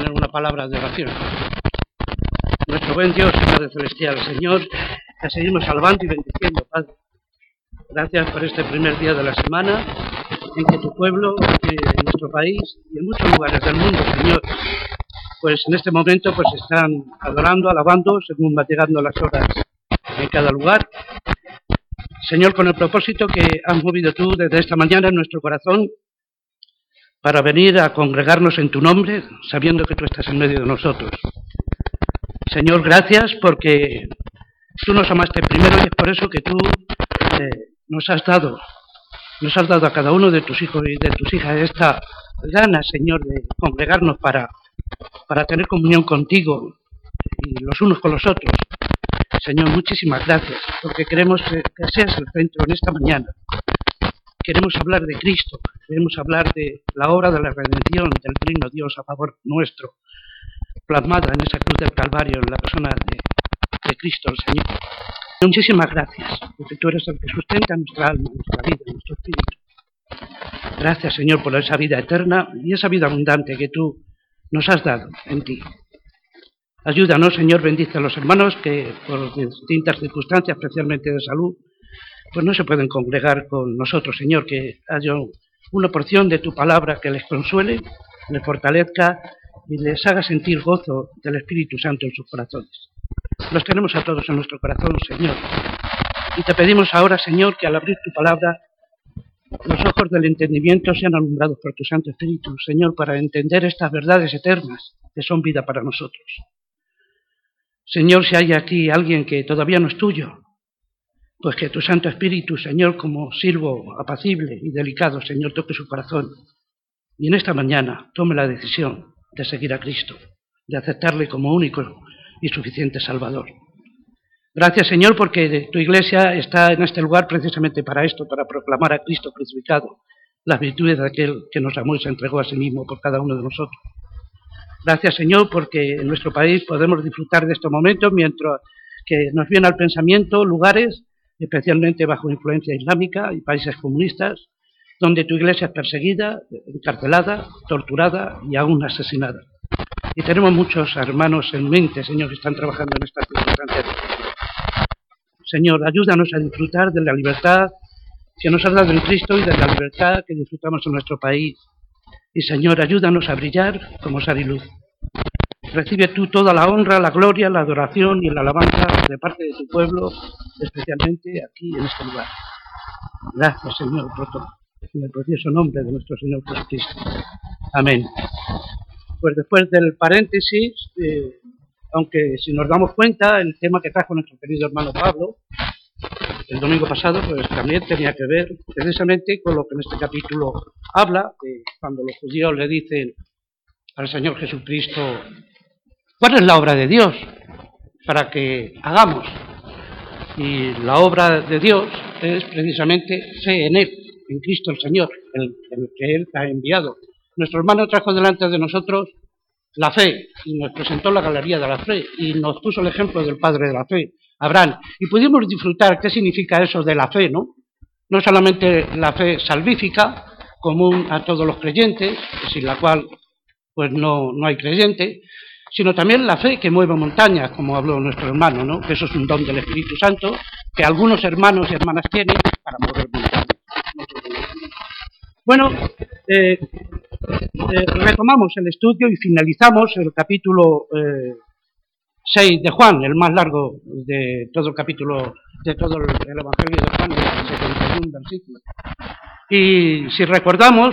en una palabra de oración. Nuestro buen Dios y Padre Celestial, Señor, te seguimos alabando y bendiciendo, Padre. Gracias por este primer día de la semana en que tu pueblo, en nuestro país y en muchos lugares del mundo, Señor, pues en este momento pues están adorando, alabando, según va llegando las horas en cada lugar. Señor, con el propósito que has movido tú desde esta mañana en nuestro corazón para venir a congregarnos en tu nombre, sabiendo que tú estás en medio de nosotros. Señor, gracias porque tú nos amaste primero y es por eso que tú nos has dado a cada uno de tus hijos y de tus hijas esta gana, Señor, de congregarnos para tener comunión contigo y los unos con los otros. Señor, muchísimas gracias, porque queremos que seas el centro en esta mañana. Queremos hablar de Cristo, queremos hablar de la obra de la redención del Trino Dios a favor nuestro, plasmada en esa cruz del Calvario, en la persona de Cristo, el Señor. Muchísimas gracias, porque tú eres el que sustenta nuestra alma, nuestra vida, nuestro espíritu. Gracias, Señor, por esa vida eterna y esa vida abundante que tú nos has dado en ti. Ayúdanos, Señor, bendice a los hermanos que por distintas circunstancias, especialmente de salud, pues no se pueden congregar con nosotros, Señor, que haya una porción de tu palabra que les consuele, les fortalezca y les haga sentir gozo del Espíritu Santo en sus corazones. Los tenemos a todos en nuestro corazón, Señor. Y te pedimos ahora, Señor, que al abrir tu palabra, los ojos del entendimiento sean alumbrados por tu Santo Espíritu, Señor, para entender estas verdades eternas que son vida para nosotros. Señor, si hay aquí alguien que todavía no es tuyo, pues que tu Santo Espíritu, Señor, como siervo apacible y delicado, Señor, toque su corazón. Y en esta mañana tome la decisión de seguir a Cristo, de aceptarle como único y suficiente Salvador. Gracias, Señor, porque tu Iglesia está en este lugar precisamente para esto, para proclamar a Cristo crucificado, las virtudes de aquel que nos amó y se entregó a sí mismo por cada uno de nosotros. Gracias, Señor, porque en nuestro país podemos disfrutar de estos momentos mientras que nos viene al pensamiento lugares, especialmente bajo influencia islámica y países comunistas, donde tu Iglesia es perseguida, encarcelada, torturada y aún asesinada. Y tenemos muchos hermanos en mente, Señor, que están trabajando en estas circunstancias. Señor, ayúdanos a disfrutar de la libertad que nos has dado en Cristo y de la libertad que disfrutamos en nuestro país. Y, Señor, ayúdanos a brillar como sal y luz. Recibe tú toda la honra, la gloria, la adoración y la alabanza de parte de tu pueblo, especialmente aquí en este lugar. Gracias, Señor, por todo. En el precioso nombre de nuestro Señor Jesucristo. Amén. Pues después del paréntesis, aunque si nos damos cuenta, el tema que trajo nuestro querido hermano Pablo el domingo pasado, pues también tenía que ver precisamente con lo que en este capítulo habla, de cuando los judíos le dicen al Señor Jesucristo, ¿cuál es la obra de Dios para que hagamos? Y la obra de Dios es precisamente fe en Él, en Cristo el Señor, el que Él ha enviado. Nuestro hermano trajo delante de nosotros la fe y nos presentó la galería de la fe y nos puso el ejemplo del padre de la fe, Abraham. Y pudimos disfrutar qué significa eso de la fe, ¿no? No solamente la fe salvífica, común a todos los creyentes, sin la cual pues no hay creyente, sino también la fe que mueve montañas, como habló nuestro hermano, ¿no? Que eso es un don del Espíritu Santo, que algunos hermanos y hermanas tienen para mover montañas. Bueno, retomamos el estudio y finalizamos el capítulo 6 de Juan, el más largo de todo el capítulo, de todo el Evangelio de Juan, el 71 versículos. Y si recordamos,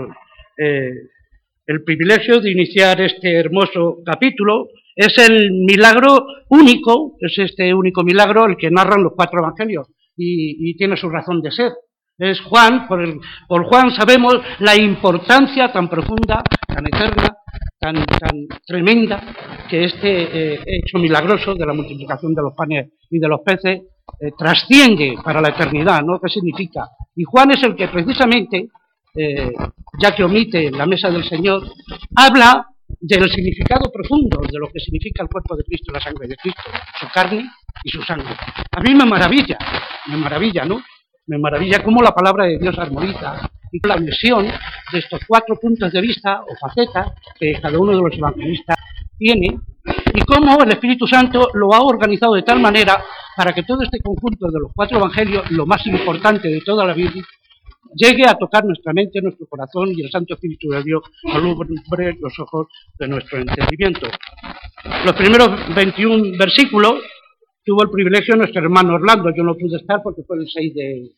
el privilegio de iniciar este hermoso capítulo es el milagro único, es este único milagro el que narran los 4 evangelios y tiene su razón de ser. Es Juan, por Juan sabemos la importancia tan profunda, tan eterna, tan tremenda que este hecho milagroso de la multiplicación de los panes y de los peces trasciende para la eternidad, ¿no? ¿Qué significa? Y Juan es el que precisamente, ya que omite la mesa del Señor, habla del significado profundo de lo que significa el cuerpo de Cristo y la sangre de Cristo, su carne y su sangre. A mí me maravilla, ¿no? Me maravilla cómo la palabra de Dios armoniza y la visión de estos 4 puntos de vista o facetas que cada uno de los evangelistas tiene, y cómo el Espíritu Santo lo ha organizado de tal manera para que todo este conjunto de los 4 evangelios, lo más importante de toda la Biblia, llegue a tocar nuestra mente, nuestro corazón, y el Santo Espíritu de Dios alumbre los ojos de nuestro entendimiento. Los primeros 21 versículos tuvo el privilegio nuestro hermano Orlando. Yo no pude estar porque fue el 6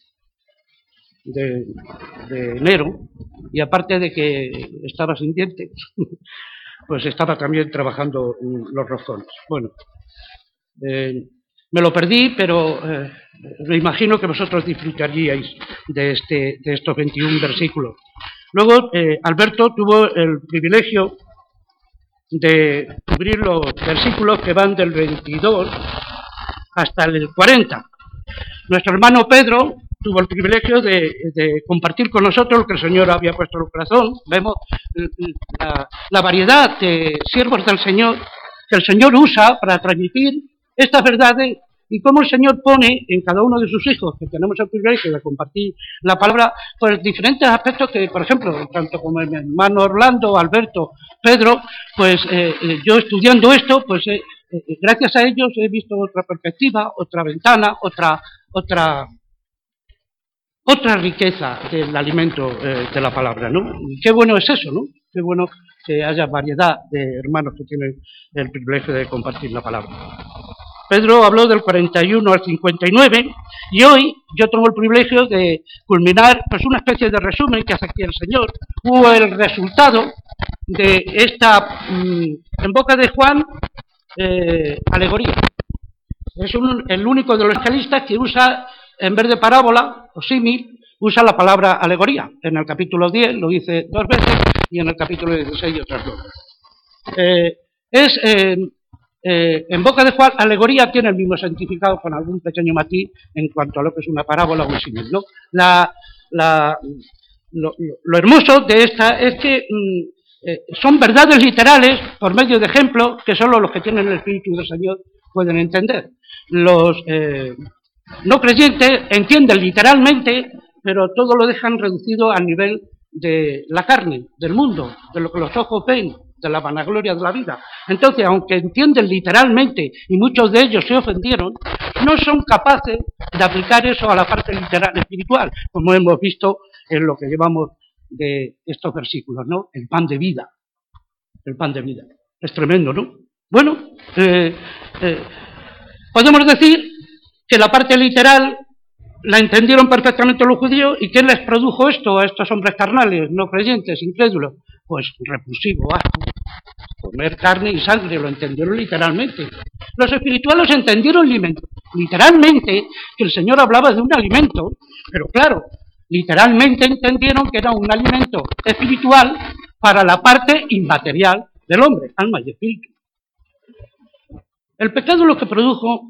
de enero, y aparte de que estaba sin dientes, pues estaba también trabajando los roscones. Bueno, me lo perdí, pero me imagino que vosotros disfrutaríais de estos 21 versículos. Luego, Alberto tuvo el privilegio de cubrir los versículos que van del 22 hasta el 40. Nuestro hermano Pedro tuvo el privilegio de compartir con nosotros lo que el Señor había puesto en el corazón. Vemos la variedad de siervos del Señor que el Señor usa para transmitir estas verdades, y cómo el Señor pone en cada uno de sus hijos, que tenemos el privilegio de compartir la palabra, pues diferentes aspectos que, por ejemplo, tanto como mi hermano Orlando, Alberto, Pedro, pues yo estudiando esto, pues gracias a ellos he visto otra perspectiva, otra ventana, otra riqueza del alimento de la palabra, ¿no? Y qué bueno es eso, ¿no? Qué bueno que haya variedad de hermanos que tienen el privilegio de compartir la palabra. Pedro habló del 41 al 59, y hoy yo tengo el privilegio de culminar pues una especie de resumen que hace aquí el Señor, o el resultado de esta, en boca de Juan, alegoría. Es el único de los evangelistas que usa, en vez de parábola o símil, usa la palabra alegoría. En el capítulo 10 lo dice 2 veces, y en el capítulo 16 otras 2. En boca de Juan, alegoría tiene el mismo significado, con algún pequeño matiz en cuanto a lo que es una parábola o un símil, ¿no? Lo hermoso de esta es que son verdades literales por medio de ejemplos que solo los que tienen el Espíritu del Señor pueden entender. Los no creyentes entienden literalmente, pero todo lo dejan reducido al nivel de la carne, del mundo, de lo que los ojos ven, de la vanagloria de la vida. Entonces, aunque entienden literalmente, y muchos de ellos se ofendieron, no son capaces de aplicar eso a la parte literal espiritual, como hemos visto en lo que llevamos de estos versículos, ¿no? El pan de vida. El pan de vida. Es tremendo, ¿no? Bueno, podemos decir que la parte literal la entendieron perfectamente los judíos. ¿Y quién les produjo esto a estos hombres carnales, no creyentes, incrédulos? Pues repulsivo, asco. Comer carne y sangre, lo entendieron literalmente. Los espirituales entendieron literalmente que el Señor hablaba de un alimento, pero claro, literalmente entendieron que era un alimento espiritual para la parte inmaterial del hombre, alma y espíritu. El pecado lo que produjo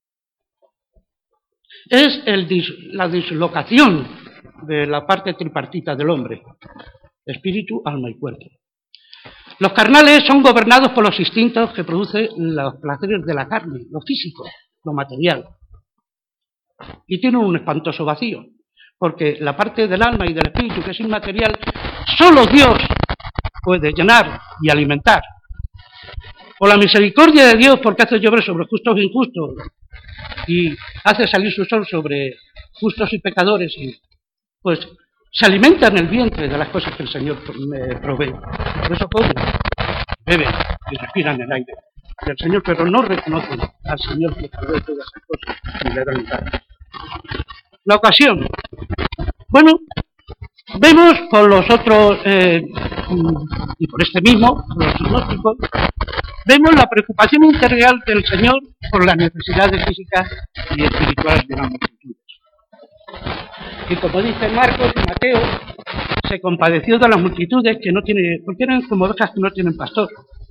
es la dislocación de la parte tripartita del hombre: espíritu, alma y cuerpo. Los carnales son gobernados por los instintos que producen los placeres de la carne, lo físico, lo material. Y tienen un espantoso vacío, porque la parte del alma y del espíritu, que es inmaterial, solo Dios puede llenar y alimentar. Por la misericordia de Dios, porque hace llover sobre justos e injustos, y hace salir su sol sobre justos y pecadores, y pues se alimenta en el vientre de las cosas que el Señor provee. Por eso comen, beben y respiran el aire del Señor, pero no reconocen al Señor que provee todas esas cosas y le dan lugar. La ocasión. Bueno, vemos por los otros, y por este mismo, por los gnósticos, vemos la preocupación integral del Señor por las necesidades físicas y espirituales de las multitudes. Y como dicen Marcos y Mateo, se compadeció de las multitudes porque eran como ovejas que no tienen pastor.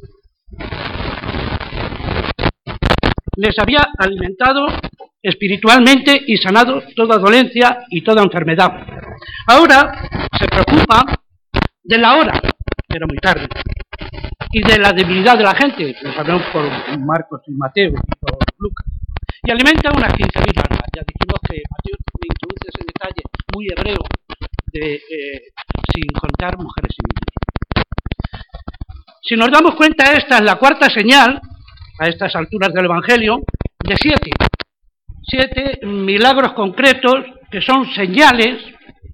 Les había alimentado espiritualmente y sanado toda dolencia y toda enfermedad. Ahora se preocupa de la hora, pero muy tarde, y de la debilidad de la gente, lo sabemos por Marcos y Mateo y por Lucas, y alimenta unas 15.000 almas. Ya dijimos que Mateo me introduce ese detalle muy hebreo de matar mujeres y niños. Si nos damos cuenta, esta es la cuarta señal, a estas alturas del Evangelio, de 7. 7 milagros concretos que son señales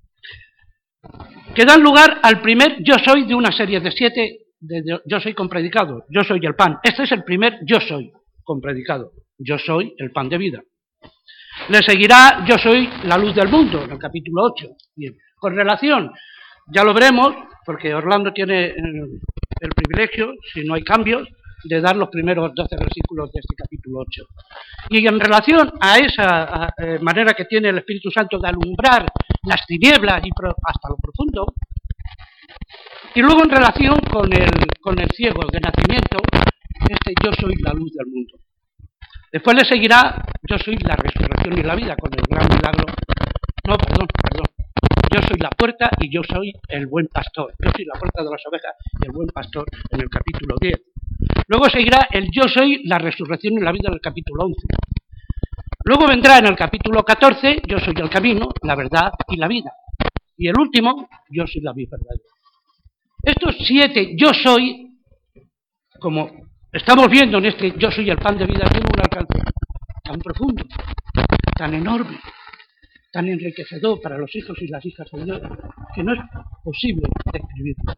que dan lugar al primer yo soy de una serie de 7 de yo soy con predicado, yo soy el pan. Este es el primer yo soy con predicado, yo soy el pan de vida. Le seguirá yo soy la luz del mundo, en el capítulo 8. Bien, con relación, ya lo veremos, porque Orlando tiene el privilegio, si no hay cambios, de dar los primeros 12 versículos de este capítulo 8. Y en relación a esa manera que tiene el Espíritu Santo de alumbrar las tinieblas y hasta lo profundo, y luego en relación con el ciego de nacimiento, yo soy la luz del mundo. Después le seguirá yo soy la resurrección y la vida, con el gran milagro. No, perdón. Yo soy la puerta y yo soy el buen pastor. Yo soy la puerta de las ovejas y el buen pastor en el capítulo 10. Luego seguirá el yo soy la resurrección y la vida en el capítulo 11. Luego vendrá en el capítulo 14, yo soy el camino, la verdad y la vida. Y el último, yo soy la vida verdadera. Estos 7 yo soy, como estamos viendo en este yo soy el pan de vida, tiene un alcance tan profundo, tan enorme, tan enriquecedor para los hijos y las hijas de Dios, que no es posible describirlo.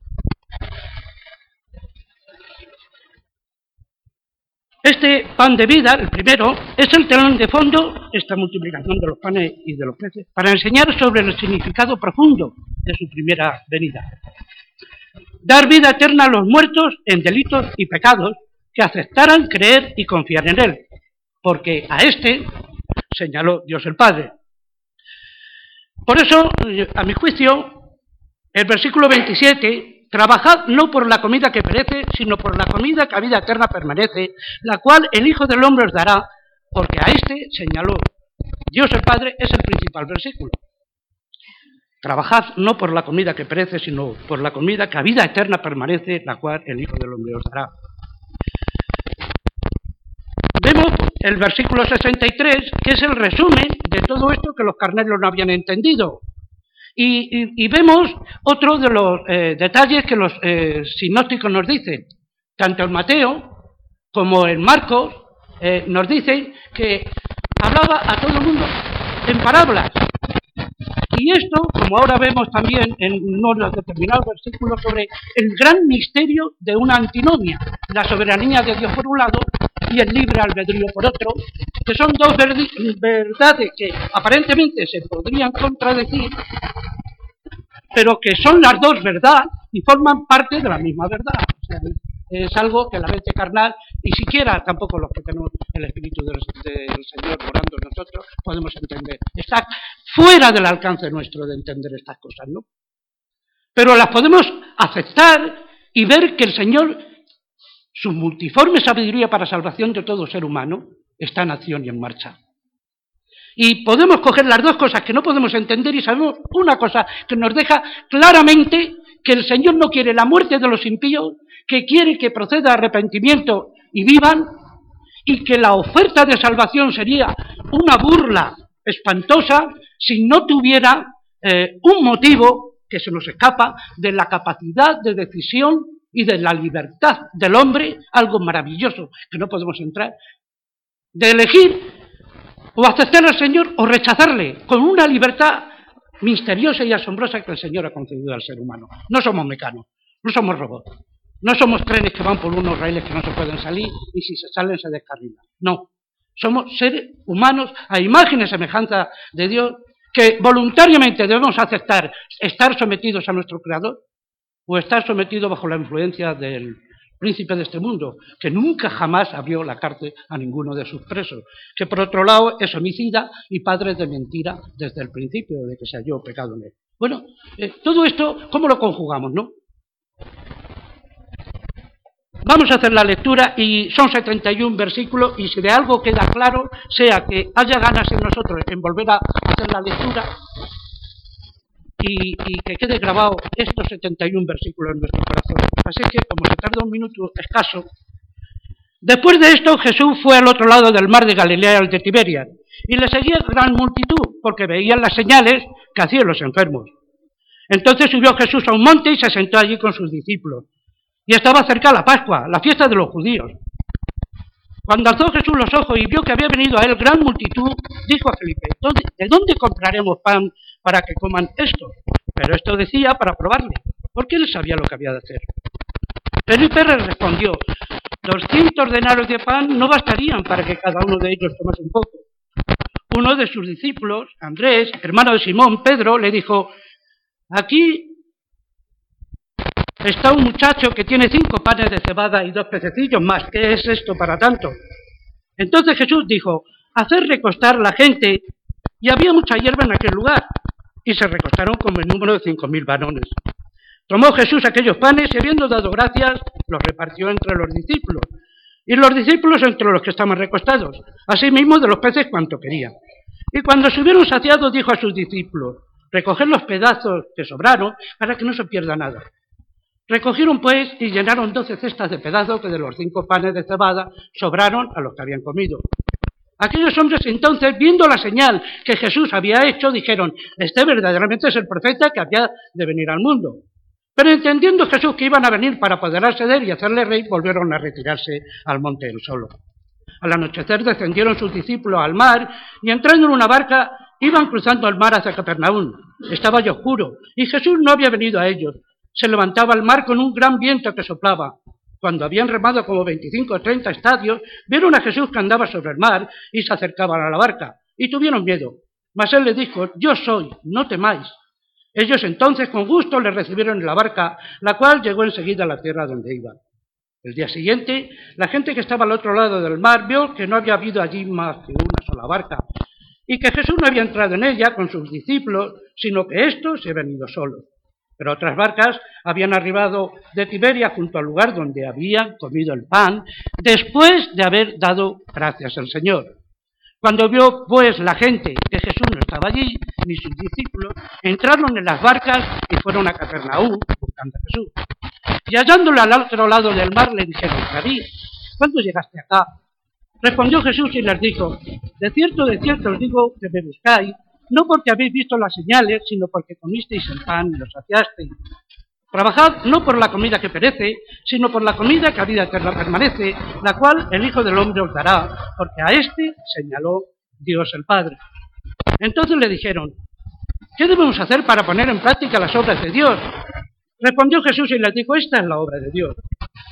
Este pan de vida, el primero, es el telón de fondo, esta multiplicación de los panes y de los peces, para enseñar sobre el significado profundo de su primera venida. Dar vida eterna a los muertos en delitos y pecados que aceptaran creer y confiar en él, porque a este señaló Dios el Padre. Por eso, a mi juicio, el versículo 27, trabajad no por la comida que perece, sino por la comida que a vida eterna permanece, la cual el Hijo del Hombre os dará, porque a este señaló Dios el Padre, es el principal versículo. Trabajad no por la comida que perece, sino por la comida que a vida eterna permanece, la cual el Hijo del Hombre os dará. Vemos el versículo 63, que es el resumen de todo esto que los carneros no habían entendido. Y vemos otro de los detalles que los sinópticos nos dicen. Tanto en Mateo como en Marcos nos dicen que hablaba a todo el mundo en parábolas. Y esto, como ahora vemos también en unos determinados versículos, sobre el gran misterio de una antinomia, la soberanía de Dios por un lado y el libre albedrío por otro, que son dos verdades que aparentemente se podrían contradecir, pero que son las dos verdad y forman parte de la misma verdad. O sea, es algo que la mente carnal, ni siquiera tampoco los que tenemos el Espíritu del Señor morando en nosotros, podemos entender. Está fuera del alcance nuestro de entender estas cosas, ¿no? Pero las podemos aceptar y ver que el Señor, su multiforme sabiduría para salvación de todo ser humano, está en acción y en marcha. Y podemos coger las dos cosas que no podemos entender y sabemos una cosa que nos deja claramente que el Señor no quiere la muerte de los impíos, que quiere que proceda arrepentimiento y vivan, y que la oferta de salvación sería una burla espantosa si no tuviera un motivo que se nos escapa de la capacidad de decisión y de la libertad del hombre, algo maravilloso que no podemos entrar, de elegir o aceptar al Señor o rechazarle, con una libertad misteriosa y asombrosa que el Señor ha concedido al ser humano. No somos mecanos, no somos robots, no somos trenes que van por unos raíles que no se pueden salir y si se salen se descarrilan. No, somos seres humanos a imagen y semejanza de Dios que voluntariamente debemos aceptar estar sometidos a nuestro Creador o estar sometidos bajo la influencia del príncipe de este mundo, que nunca jamás abrió la cárcel a ninguno de sus presos, que por otro lado es homicida y padre de mentira desde el principio de que se halló pecado en él. Bueno, todo esto, ¿cómo lo conjugamos, no? Vamos a hacer la lectura y son 71 versículos y si de algo queda claro, sea que haya ganas en nosotros en volver a hacer la lectura y que quede grabado estos 71 versículos en nuestro corazón. Así que, como se tarda un minuto escaso, después de esto Jesús fue al otro lado del mar de Galilea, al de Tiberias, y le seguía gran multitud, porque veían las señales que hacían los enfermos. Entonces subió Jesús a un monte y se sentó allí con sus discípulos. Y estaba cerca la Pascua, la fiesta de los judíos. Cuando alzó Jesús los ojos y vio que había venido a él gran multitud, dijo a Felipe: ¿de dónde compraremos pan para que coman esto? Pero esto decía para probarle, porque él sabía lo que había de hacer. Felipe le respondió: 200 denarios de pan no bastarían para que cada uno de ellos tomase un poco. Uno de sus discípulos, Andrés, hermano de Simón, Pedro, le dijo: aquí está un muchacho que tiene 5 panes de cebada y 2 pececillos más. ¿Qué es esto para tanto? Entonces Jesús dijo: haced recostar la gente. Y había mucha hierba en aquel lugar, y se recostaron como el número de 5.000 varones. Tomó Jesús aquellos panes y, habiendo dado gracias, los repartió entre los discípulos, y los discípulos entre los que estaban recostados, asimismo de los peces cuanto querían. Y cuando se hubieron saciado, dijo a sus discípulos: recoged los pedazos que sobraron para que no se pierda nada. Recogieron pues y llenaron 12 cestas de pedazos que de los 5 panes de cebada sobraron a los que habían comido. Aquellos hombres entonces, viendo la señal que Jesús había hecho, dijeron: este verdaderamente es el profeta que había de venir al mundo. Pero entendiendo Jesús que iban a venir para apoderarse de él y hacerle rey, volvieron a retirarse al monte él solo. Al anochecer descendieron sus discípulos al mar y, entrando en una barca, iban cruzando el mar hacia Capernaum. Estaba ya oscuro y Jesús no había venido a ellos. Se levantaba el mar con un gran viento que soplaba. Cuando habían remado como 25 o 30 estadios, vieron a Jesús que andaba sobre el mar y se acercaban a la barca, y tuvieron miedo. Mas él les dijo: yo soy, no temáis. Ellos entonces con gusto le recibieron en la barca, la cual llegó enseguida a la tierra donde iban. El día siguiente, la gente que estaba al otro lado del mar vio que no había habido allí más que una sola barca, y que Jesús no había entrado en ella con sus discípulos, sino que éstos se habían ido solos. Pero otras barcas habían arribado de Tiberia junto al lugar donde habían comido el pan, después de haber dado gracias al Señor. Cuando vio pues la gente que Jesús no estaba allí, ni sus discípulos, entraron en las barcas y fueron a Capernaum buscando a Jesús. Y hallándolo al otro lado del mar, le dijeron: Rabí, ¿cuándo llegaste acá? Respondió Jesús y les dijo: de cierto os digo que me buscáis, no porque habéis visto las señales, sino porque comisteis el pan y lo saciasteis. Trabajad no por la comida que perece, sino por la comida que a vida eterna permanece, la cual el Hijo del Hombre os dará, porque a éste señaló Dios el Padre. Entonces le dijeron: ¿qué debemos hacer para poner en práctica las obras de Dios? Respondió Jesús y les dijo: esta es la obra de Dios,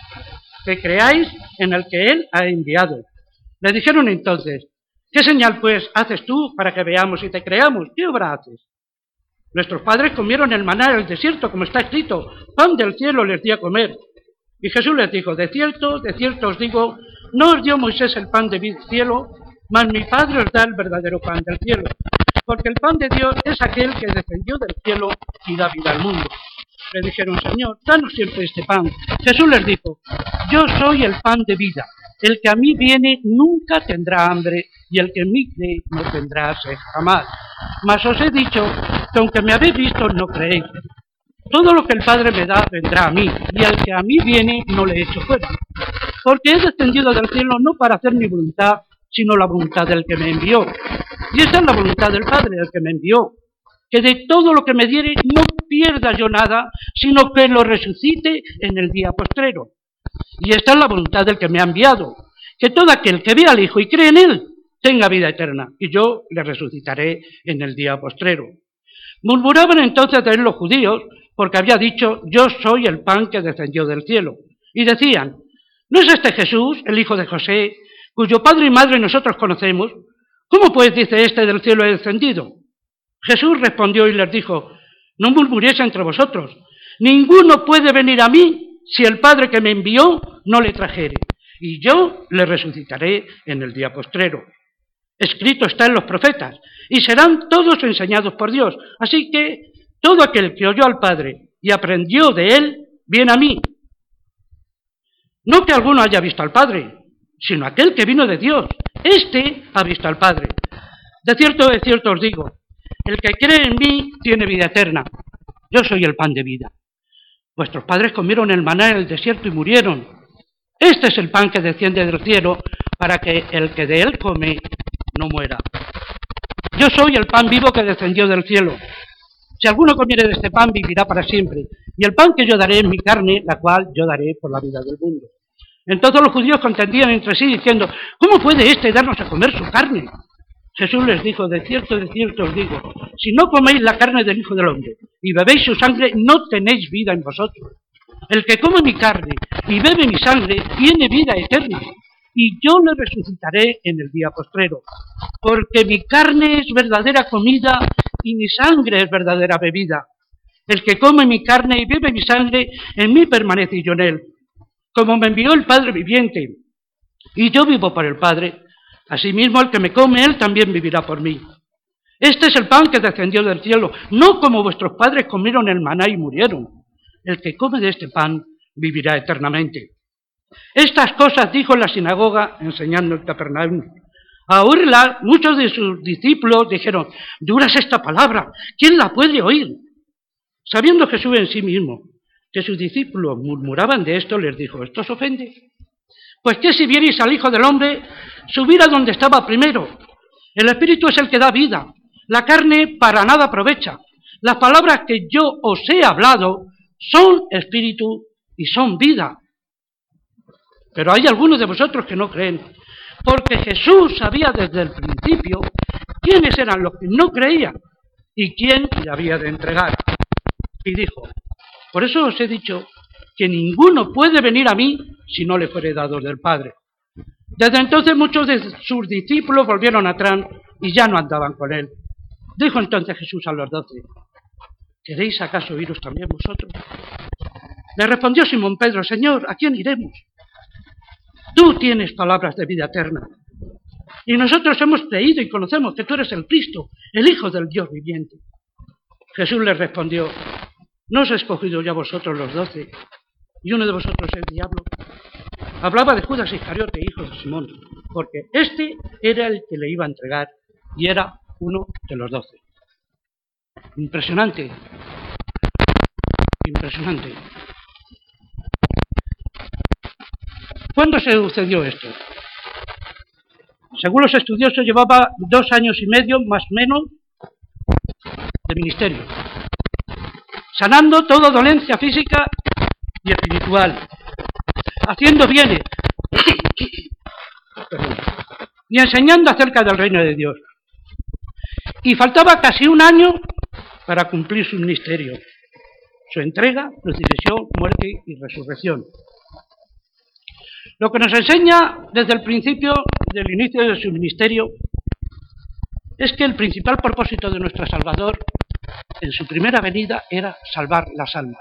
que creáis en el que Él ha enviado. Le dijeron entonces: ¿qué señal pues haces tú para que veamos y te creamos? ¿Qué obra haces? Nuestros padres comieron el maná en el desierto, como está escrito: pan del cielo les di a comer. Y Jesús les dijo: de cierto os digo, no os dio Moisés el pan del cielo, mas mi Padre os da el verdadero pan del cielo. Porque el pan de Dios es aquel que descendió del cielo y da vida al mundo. Le dijeron: Señor, danos siempre este pan. Jesús les dijo: yo soy el pan de vida. El que a mí viene nunca tendrá hambre, y el que en mí cree no tendrá sed jamás. Mas os he dicho que aunque me habéis visto, no creéis. Todo lo que el Padre me da vendrá a mí, y al que a mí viene no le echo fuera. Porque he descendido del cielo no para hacer mi voluntad, sino la voluntad del que me envió. Y esta es la voluntad del Padre, el que me envió, que de todo lo que me diere no pierda yo nada, sino que lo resucite en el día postrero. Y esta es la voluntad del que me ha enviado, que todo aquel que vea al Hijo y cree en Él tenga vida eterna, y yo le resucitaré en el día postrero. Murmuraban entonces de él los judíos, porque había dicho: yo soy el pan que descendió del cielo. Y decían: ¿no es este Jesús, el hijo de José, cuyo padre y madre nosotros conocemos? ¿Cómo pues dice este del cielo he descendido? Jesús respondió y les dijo: no murmuréis entre vosotros, ninguno puede venir a mí si el Padre que me envió no le trajere, y yo le resucitaré en el día postrero. Escrito está en los profetas, y serán todos enseñados por Dios. Así que todo aquel que oyó al Padre y aprendió de él, viene a mí. No que alguno haya visto al Padre, sino aquel que vino de Dios. Este ha visto al Padre. De cierto os digo, el que cree en mí tiene vida eterna. Yo soy el pan de vida. Vuestros padres comieron el maná en el desierto y murieron. Este es el pan que desciende del cielo, para que el que de él come no muera. Yo soy el pan vivo que descendió del cielo. Si alguno comiere de este pan, vivirá para siempre. Y el pan que yo daré es mi carne, la cual yo daré por la vida del mundo. Entonces los judíos contendían entre sí, diciendo, ¿cómo puede éste darnos a comer su carne? Jesús les dijo, de cierto os digo, si no coméis la carne del Hijo del Hombre y bebéis su sangre, no tenéis vida en vosotros. El que come mi carne y bebe mi sangre tiene vida eterna, y yo le resucitaré en el día postrero, porque mi carne es verdadera comida y mi sangre es verdadera bebida. El que come mi carne y bebe mi sangre, en mí permanece y yo en él. Como me envió el Padre viviente, y yo vivo por el Padre, asimismo el que me come, él también vivirá por mí. Este es el pan que descendió del cielo, no como vuestros padres comieron el maná y murieron. El que come de este pan vivirá eternamente. Estas cosas dijo en la sinagoga, enseñando en Capernaum. A oírla, muchos de sus discípulos dijeron, dura es esta palabra, ¿quién la puede oír? Sabiendo Jesús en sí mismo que sus discípulos murmuraban de esto, les dijo, ¿esto os ofende? Pues que si vierais al Hijo del Hombre subir a donde estaba primero. El Espíritu es el que da vida, la carne para nada aprovecha. Las palabras que yo os he hablado son espíritu y son vida. Pero hay algunos de vosotros que no creen, porque Jesús sabía desde el principio quiénes eran los que no creían y quién le había de entregar. Y dijo, por eso os he dicho que ninguno puede venir a mí si no le fuere dado del Padre. Desde entonces muchos de sus discípulos volvieron atrás y ya no andaban con él. Dijo entonces Jesús a los 12, ¿queréis acaso iros también vosotros? Le respondió Simón Pedro, Señor, ¿a quién iremos? Tú tienes palabras de vida eterna. Y nosotros hemos creído y conocemos que tú eres el Cristo, el Hijo del Dios viviente. Jesús les respondió, ¿no os he escogido ya vosotros los 12? Y uno de vosotros es el diablo. Hablaba de Judas Iscariote, hijo de Simón, porque este era el que le iba a entregar y era uno de los 12. Impresionante. Impresionante. ¿Cuándo se sucedió esto? Según los estudiosos, llevaba 2 años y medio, más o menos, de ministerio, sanando toda dolencia física y espiritual, haciendo bienes y enseñando acerca del reino de Dios. Y faltaba casi 1 año para cumplir su ministerio, su entrega, crucifixión, muerte y resurrección. Lo que nos enseña desde el principio del inicio de su ministerio es que el principal propósito de nuestro Salvador en su primera venida era salvar las almas.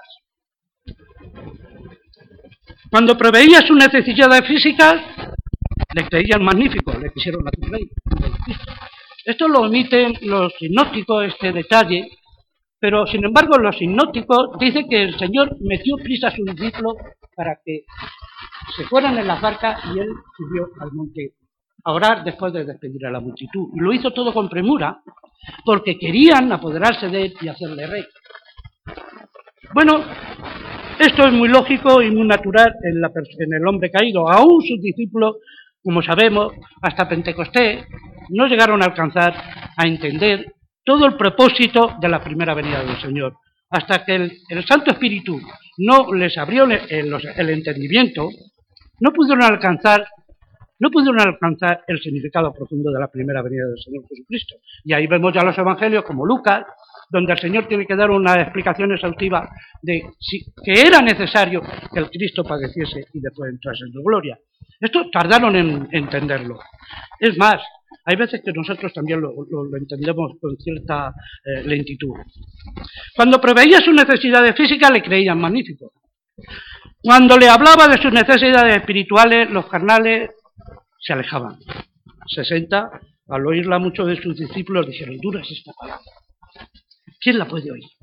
Cuando proveía sus necesidades físicas, le creían magnífico, le quisieron hacer rey. Esto lo omiten los sinópticos, este detalle, pero sin embargo los sinópticos dicen que el Señor metió prisa a sus discípulos para que se fueran en las barcas y él subió al monte a orar después de despedir a la multitud. Y lo hizo todo con premura, porque querían apoderarse de él y hacerle rey. Bueno, esto es muy lógico y muy natural en el hombre caído. Aún sus discípulos, como sabemos, hasta Pentecostés, no llegaron a alcanzar a entender todo el propósito de la primera venida del Señor. Hasta que el Santo Espíritu no les abrió el entendimiento, no pudieron alcanzar el significado profundo de la primera venida del Señor Jesucristo. Y ahí vemos ya los evangelios como Lucas, donde el Señor tiene que dar una explicación exhaustiva de que era necesario que el Cristo padeciese y después entrase en su gloria. Esto tardaron en entenderlo. Es más, hay veces que nosotros también lo entendemos con cierta lentitud. Cuando proveía sus necesidades físicas le creían magnífico. Cuando le hablaba de sus necesidades espirituales, los carnales se alejaban. 60, al oírla muchos de sus discípulos dijeron, dura es esta palabra. ¿Quién la puede oír?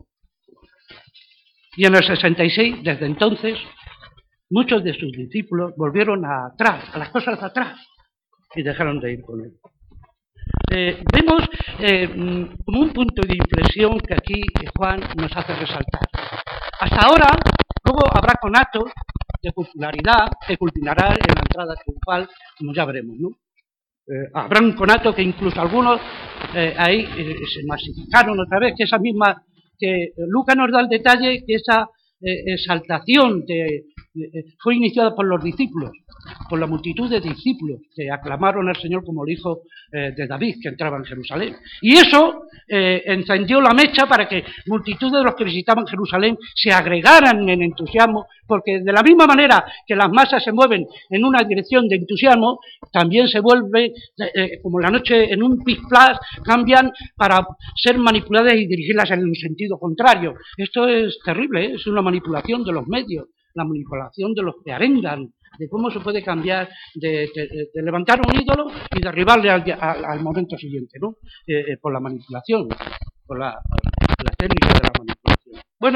Y en el 66, desde entonces, muchos de sus discípulos volvieron atrás, a las cosas de atrás, y dejaron de ir con él. Vemos como un punto de inflexión que aquí Juan nos hace resaltar. Hasta ahora, luego habrá conatos de popularidad que culminará en la entrada triunfal, como ya veremos, ¿no? Habrá un conato que incluso algunos ahí se masificaron otra vez, que esa misma que Lucas nos da el detalle que esa exaltación fue iniciada por los discípulos, por la multitud de discípulos que aclamaron al Señor como el hijo de David que entraba en Jerusalén. Y eso encendió la mecha para que multitud de los que visitaban Jerusalén se agregaran en entusiasmo, porque de la misma manera que las masas se mueven en una dirección de entusiasmo, también se vuelve, como la noche en un pisplas, cambian para ser manipuladas y dirigirlas en un sentido contrario. Esto es terrible, es una manipulación de los medios, la manipulación de los que arengan, de cómo se puede cambiar, de levantar un ídolo y derribarle al momento siguiente, ¿no? Por la manipulación, por la técnica de la manipulación. Bueno,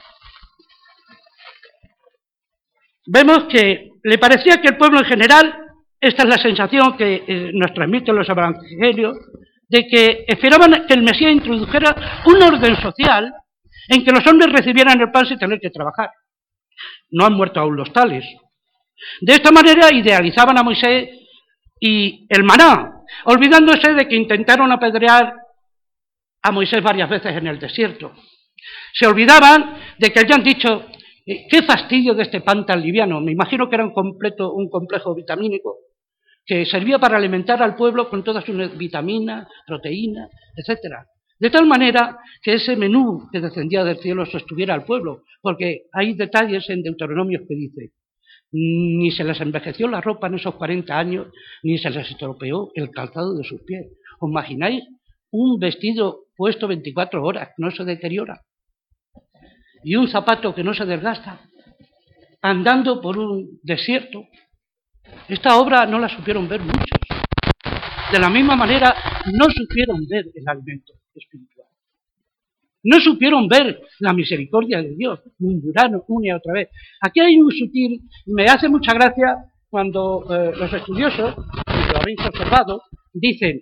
vemos que le parecía que el pueblo en general, esta es la sensación que nos transmiten los evangelios, de que esperaban que el Mesías introdujera un orden social en que los hombres recibieran el pan sin tener que trabajar. No han muerto aún los tales. De esta manera idealizaban a Moisés y el maná, olvidándose de que intentaron apedrear a Moisés varias veces en el desierto. Se olvidaban de que habían dicho, qué fastidio de este pan tan liviano. Me imagino que era un complejo vitamínico que servía para alimentar al pueblo con todas sus vitaminas, proteínas, etcétera. De tal manera que ese menú que descendía del cielo sostuviera al pueblo, porque hay detalles en Deuteronomios que dice, ni se les envejeció la ropa en esos 40 años, ni se les estropeó el calzado de sus pies. ¿Os imagináis un vestido puesto 24 horas, no se deteriora? Y un zapato que no se desgasta, andando por un desierto. Esta obra no la supieron ver muchos. De la misma manera, no supieron ver el alimento espiritual. No supieron ver la misericordia de Dios, murmuraron una y otra vez. Aquí hay un sutil, me hace mucha gracia cuando los estudiosos, que lo habéis observado, dicen,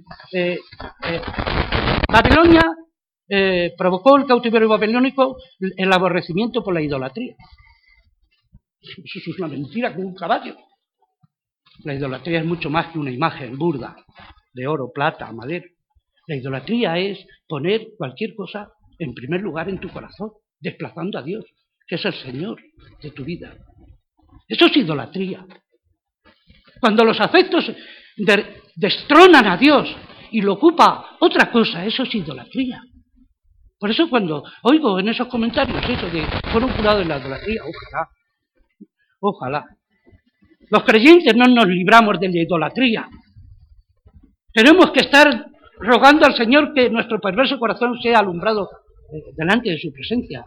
Babilonia provocó el cautiverio babilónico el aborrecimiento por la idolatría. Eso es una mentira como un caballo. La idolatría es mucho más que una imagen burda de oro, plata, madera. La idolatría es poner cualquier cosa en primer lugar en tu corazón, desplazando a Dios, que es el Señor de tu vida. Eso es idolatría. Cuando los afectos destronan a Dios y lo ocupa otra cosa, eso es idolatría. Por eso cuando oigo en esos comentarios eso de fueron curados en la idolatría, ojalá. Los creyentes no nos libramos de la idolatría. Tenemos que estar rogando al Señor que nuestro perverso corazón sea alumbrado delante de su presencia.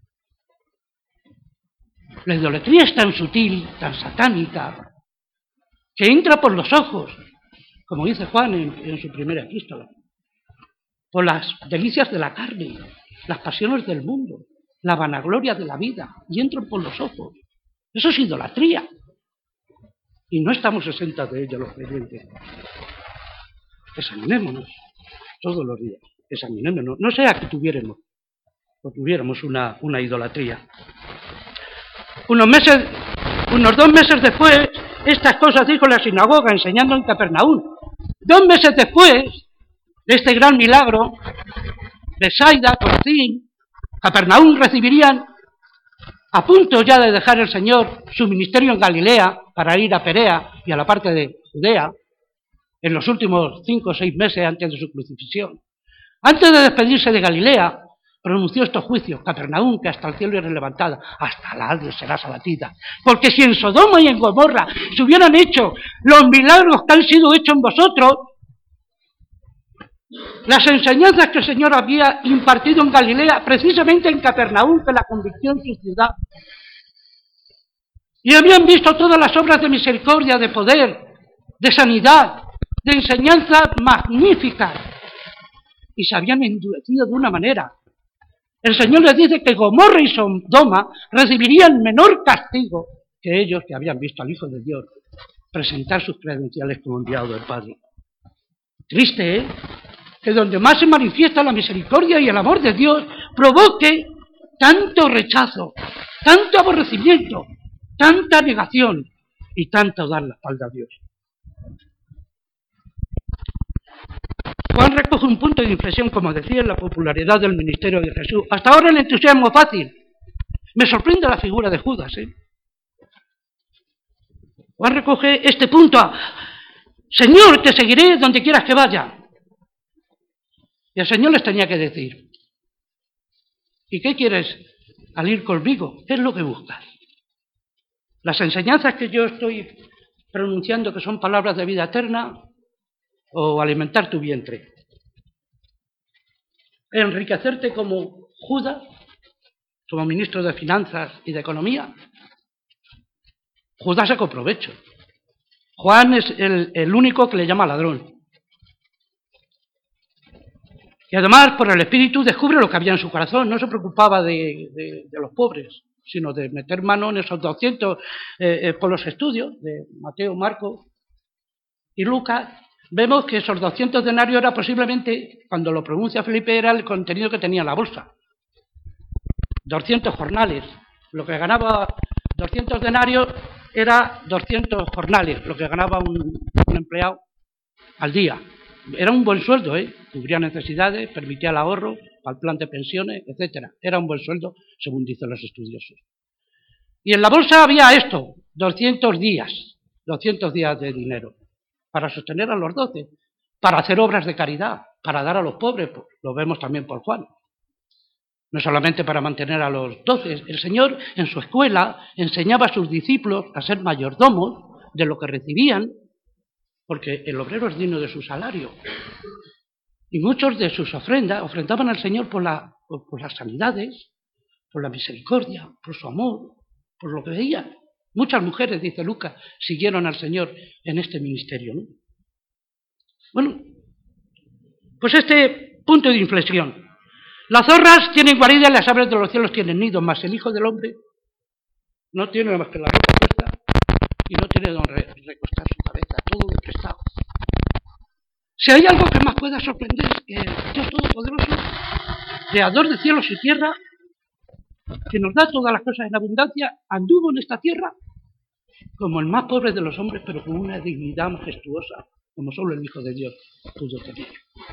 La idolatría es tan sutil, tan satánica, que entra por los ojos, como dice Juan en su primera epístola, por las delicias de la carne, las pasiones del mundo, la vanagloria de la vida, y entran por los ojos. Eso es idolatría. Y no estamos exentos de ello los creyentes. Examinémonos todos los días, examinémonos, no sea que tuviéramos una idolatría. Unos 2 meses después, estas cosas dijo la sinagoga enseñando en Capernaum. 2 meses después de este gran milagro, Betsaida, Corazín, Capernaum recibirían, a punto ya de dejar el Señor su ministerio en Galilea para ir a Perea y a la parte de Judea, en los últimos 5 o 6 meses antes de su crucifixión. Antes de despedirse de Galilea, pronunció estos juicios, Capernaum, que hasta el cielo eres levantada, hasta la alde serás abatida. Porque si en Sodoma y en Gomorra se hubieran hecho los milagros que han sido hechos en vosotros, las enseñanzas que el Señor había impartido en Galilea, precisamente en Capernaum, que la convirtió en su ciudad, y habían visto todas las obras de misericordia, de poder, de sanidad, de enseñanza magníficas, y se habían endurecido de una manera. El Señor les dice que Gomorra y Sodoma recibirían menor castigo que ellos que habían visto al Hijo de Dios presentar sus credenciales como enviado del Padre. Triste, ¿eh? Que donde más se manifiesta la misericordia y el amor de Dios provoque tanto rechazo, tanto aborrecimiento, tanta negación y tanto dar la espalda a Dios. Juan recoge un punto de inflexión, como decía, en la popularidad del ministerio de Jesús. Hasta ahora el entusiasmo fácil. Me sorprende la figura de Judas, Juan recoge este punto. Señor, te seguiré donde quieras que vaya. Y el Señor les tenía que decir, ¿y qué quieres al ir conmigo? ¿Qué es lo que buscas? Las enseñanzas que yo estoy pronunciando, que son palabras de vida eterna, o alimentar tu vientre. Enriquecerte como Judas, como ministro de Finanzas y de Economía. Judas sacó provecho. Juan es el único que le llama ladrón. Y además, por el Espíritu, descubre lo que había en su corazón. No se preocupaba de los pobres, sino de meter mano en esos 200 por los estudios de Mateo, Marcos y Lucas. Vemos que esos 200 denarios era posiblemente, cuando lo pronuncia Felipe, era el contenido que tenía en la bolsa. 200 jornales. Lo que ganaba 200 denarios era 200 jornales, lo que ganaba un empleado al día. Era un buen sueldo, cubría necesidades, permitía el ahorro para el plan de pensiones, etc. Era un buen sueldo, según dicen los estudiosos. Y en la bolsa había esto, 200 días de dinero, para sostener a los 12, para hacer obras de caridad, para dar a los pobres, pues, lo vemos también por Juan. No solamente para mantener a los 12, el Señor en su escuela enseñaba a sus discípulos a ser mayordomos de lo que recibían, porque el obrero es digno de su salario. Y muchos de sus ofrendas ofrendaban al Señor por las sanidades, por la misericordia, por su amor, por lo que veían. Muchas mujeres, dice Lucas, siguieron al Señor en este ministerio, ¿no? Bueno, pues este punto de inflexión. Las zorras tienen guarida y las aves de los cielos tienen nidos, mas el Hijo del Hombre no tiene más que la ropa puesta y no tiene donde recostar su cabeza, todo lo prestado. Si hay algo que más pueda sorprender, es que el Dios Todopoderoso, creador de cielos y tierra, que nos da todas las cosas en abundancia, anduvo en esta tierra como el más pobre de los hombres, pero con una dignidad majestuosa, como solo el Hijo de Dios pudo tener.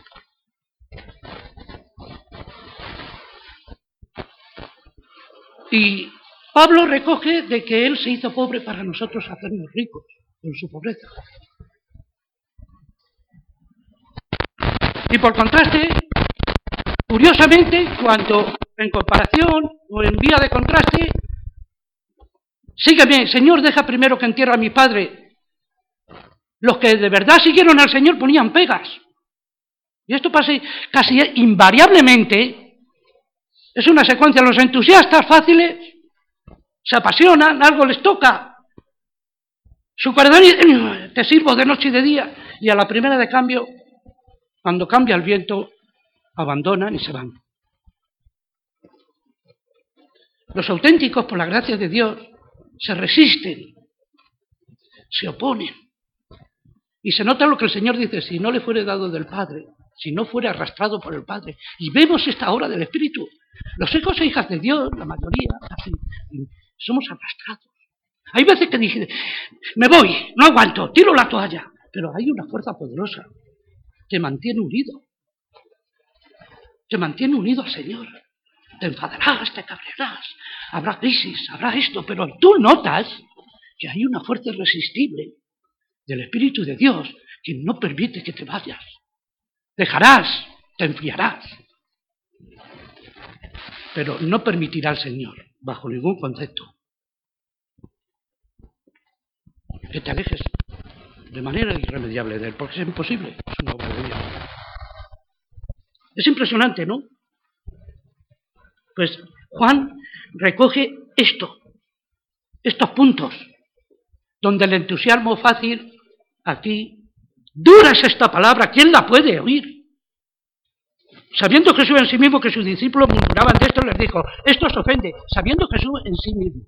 Y Pablo recoge de que él se hizo pobre para nosotros hacernos ricos con su pobreza. Y por contraste, curiosamente, cuando en comparación o en vía de contraste, sígueme, Señor, deja primero que entierre a mi padre. Los que de verdad siguieron al Señor ponían pegas. Y esto pasa casi invariablemente. Es una secuencia. Los entusiastas fáciles se apasionan, algo les toca. Su corazón dice, te sirvo de noche y de día. Y a la primera de cambio, cuando cambia el viento, abandonan y se van. Los auténticos, por la gracia de Dios, se resisten, se oponen. Y se nota lo que el Señor dice, si no le fuere dado del Padre, si no fuera arrastrado por el Padre. Y vemos esta obra del Espíritu. Los hijos e hijas de Dios, la mayoría, así, somos arrastrados. Hay veces que dije, me voy, no aguanto, tiro la toalla. Pero hay una fuerza poderosa. Te mantiene unido. Te mantiene unido al Señor. Te enfadarás, te cabrearás, habrá crisis, habrá esto, pero tú notas que hay una fuerza irresistible del Espíritu de Dios que no permite que te vayas. Dejarás, te enfriarás, pero no permitirá al Señor, bajo ningún concepto, que te alejes de manera irremediable de Él, porque es imposible, es una obra de Dios. Es impresionante, ¿no? Pues Juan recoge estos puntos, donde el entusiasmo fácil, aquí, dura es esta palabra, ¿quién la puede oír? Sabiendo Jesús en sí mismo que sus discípulos murmuraban de esto, les dijo, esto os ofende, sabiendo Jesús en sí mismo.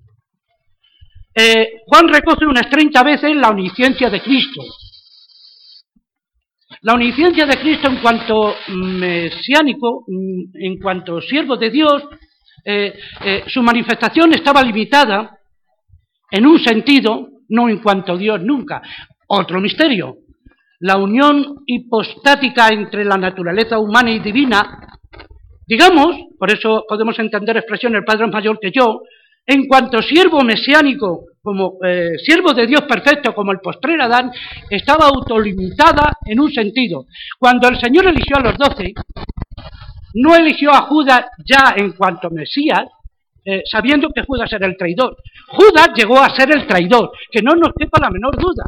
Juan recoge unas 30 veces la omnisciencia de Cristo. La omnisciencia de Cristo en cuanto mesiánico, en cuanto siervo de Dios, su manifestación estaba limitada en un sentido, no en cuanto Dios nunca. Otro misterio. la unión hipostática entre la naturaleza humana y divina, digamos, por eso podemos entender expresión el Padre es mayor que yo, en cuanto siervo mesiánico, como siervo de Dios perfecto, como el postrer Adán, estaba autolimitada en un sentido. Cuando el Señor eligió a los 12, no eligió a Judas ya en cuanto Mesías, sabiendo que Judas era el traidor. Judas llegó a ser el traidor, que no nos quepa la menor duda.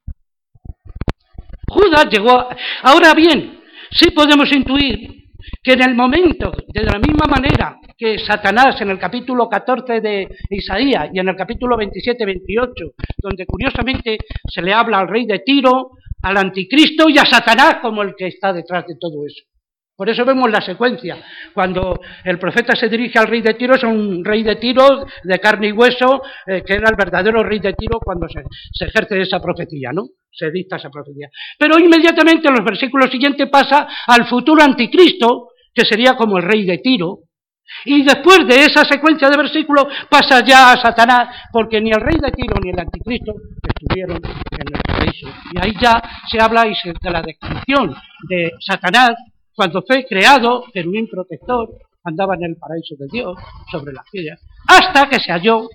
Judas llegó a... Ahora bien, sí podemos intuir que en el momento, de la misma manera que Satanás en el capítulo 14 de Isaías y en el capítulo 27-28, donde curiosamente se le habla al rey de Tiro, al anticristo y a Satanás como el que está detrás de todo eso. Por eso vemos la secuencia. Cuando el profeta se dirige al rey de Tiro, es un rey de Tiro de carne y hueso, que era el verdadero rey de Tiro cuando se ejerce esa profecía, ¿no? Se dicta esa profecía. Pero inmediatamente en los versículos siguientes pasa al futuro anticristo, que sería como el rey de Tiro, y después de esa secuencia de versículos pasa ya a Satanás, porque ni el rey de Tiro ni el anticristo estuvieron en el paraíso. Y ahí ya se habla de la descripción de Satanás, cuando fue creado, querubín protector, andaba en el paraíso de Dios, sobre las piedras, hasta que se halló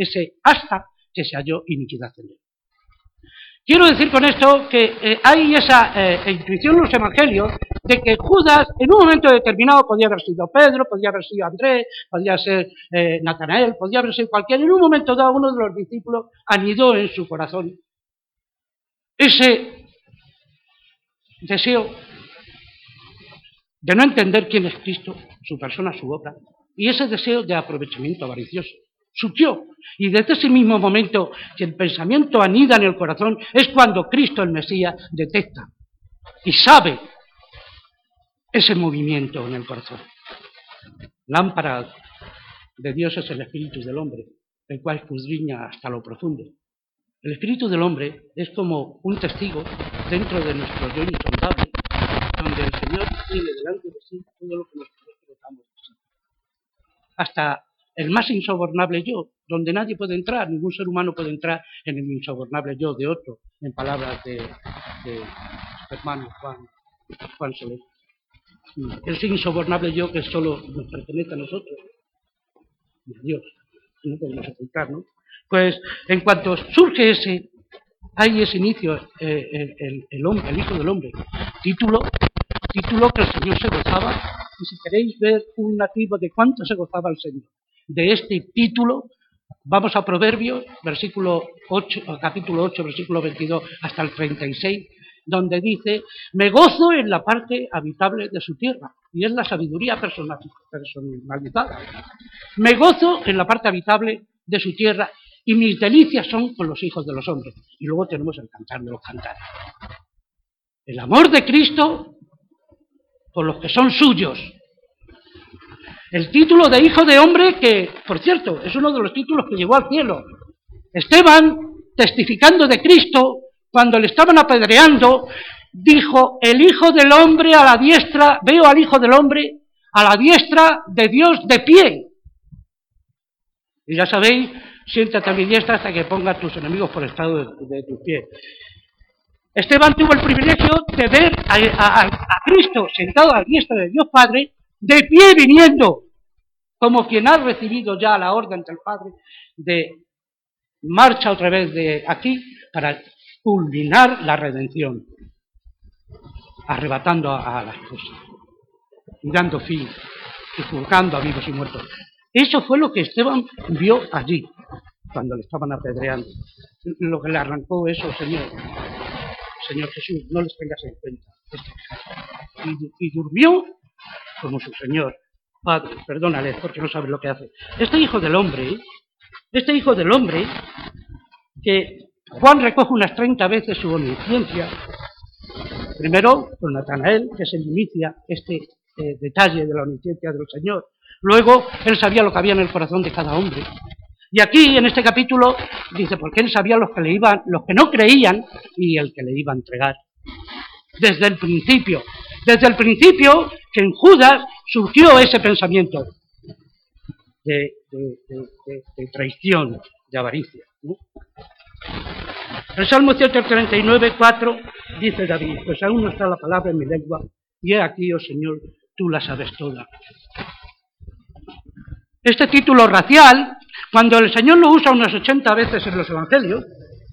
iniquidad en él. Quiero decir con esto que hay esa intuición en los evangelios de que Judas en un momento determinado podía haber sido Pedro, podía haber sido Andrés, podía ser Natanael, podía haber sido cualquiera. En un momento dado uno de los discípulos anidó en su corazón ese deseo de no entender quién es Cristo, su persona, su obra, y ese deseo de aprovechamiento avaricioso. Surgió, y desde ese mismo momento que el pensamiento anida en el corazón es cuando Cristo el Mesías detecta y sabe ese movimiento en el corazón. Lámpara de Dios es el espíritu del hombre, el cual escudriña hasta lo profundo. El espíritu del hombre es como un testigo dentro de nuestro yo insondable, donde el Señor tiene delante de sí todo lo que nosotros tratamos de sí. Hasta el más insobornable yo, donde nadie puede entrar, ningún ser humano puede entrar en el insobornable yo de otro, en palabras de su hermano Juan Soler. Ese insobornable yo que solo nos pertenece a nosotros, y a Dios, no podemos ocultar, ¿no? Pues en cuanto surge hay ese inicio, el hombre, el Hijo del Hombre, título que el Señor se gozaba, y si queréis ver un nativo de cuánto se gozaba el Señor de este título, vamos a Proverbios, capítulo 8, versículo 22 hasta el 36, donde dice: me gozo en la parte habitable de su tierra, y es la sabiduría personalizada. Me gozo en la parte habitable de su tierra, y mis delicias son con los hijos de los hombres. Y luego tenemos el cantar de los cantares. El amor de Cristo por los que son suyos. El título de Hijo de Hombre, que, por cierto, es uno de los títulos que llegó al cielo. Esteban, testificando de Cristo, cuando le estaban apedreando, dijo: el Hijo del Hombre a la diestra, veo al Hijo del Hombre a la diestra de Dios de pie. Y ya sabéis, siéntate a mi diestra hasta que ponga a tus enemigos por estado de tus pies. Esteban tuvo el privilegio de ver a Cristo sentado a la diestra de Dios Padre, de pie viniendo, como quien ha recibido ya la orden del Padre de marcha otra vez de aquí para culminar la redención, arrebatando a las cosas y dando fin y juzgando a vivos y muertos. Eso fue lo que Esteban vio allí, cuando le estaban apedreando. Lo que le arrancó eso, Señor Jesús, no les tengas en cuenta. Y durmió como su Señor. Padre, perdónale, porque no sabe lo que hace. Este Hijo del Hombre, que Juan recoge unas 30 veces su omnisciencia, primero con Natanael, que se le inicia este detalle de la omnisciencia del Señor. Luego, él sabía lo que había en el corazón de cada hombre. Y aquí, en este capítulo, dice, porque él sabía los que no creían y el que le iba a entregar. Desde el principio que en Judas surgió ese pensamiento de traición, de avaricia, ¿no? El Salmo 139, 4 dice David, pues aún no está la palabra en mi lengua, y he aquí, oh Señor, tú la sabes toda. Este título racial, cuando el Señor lo usa unas 80 veces en los evangelios,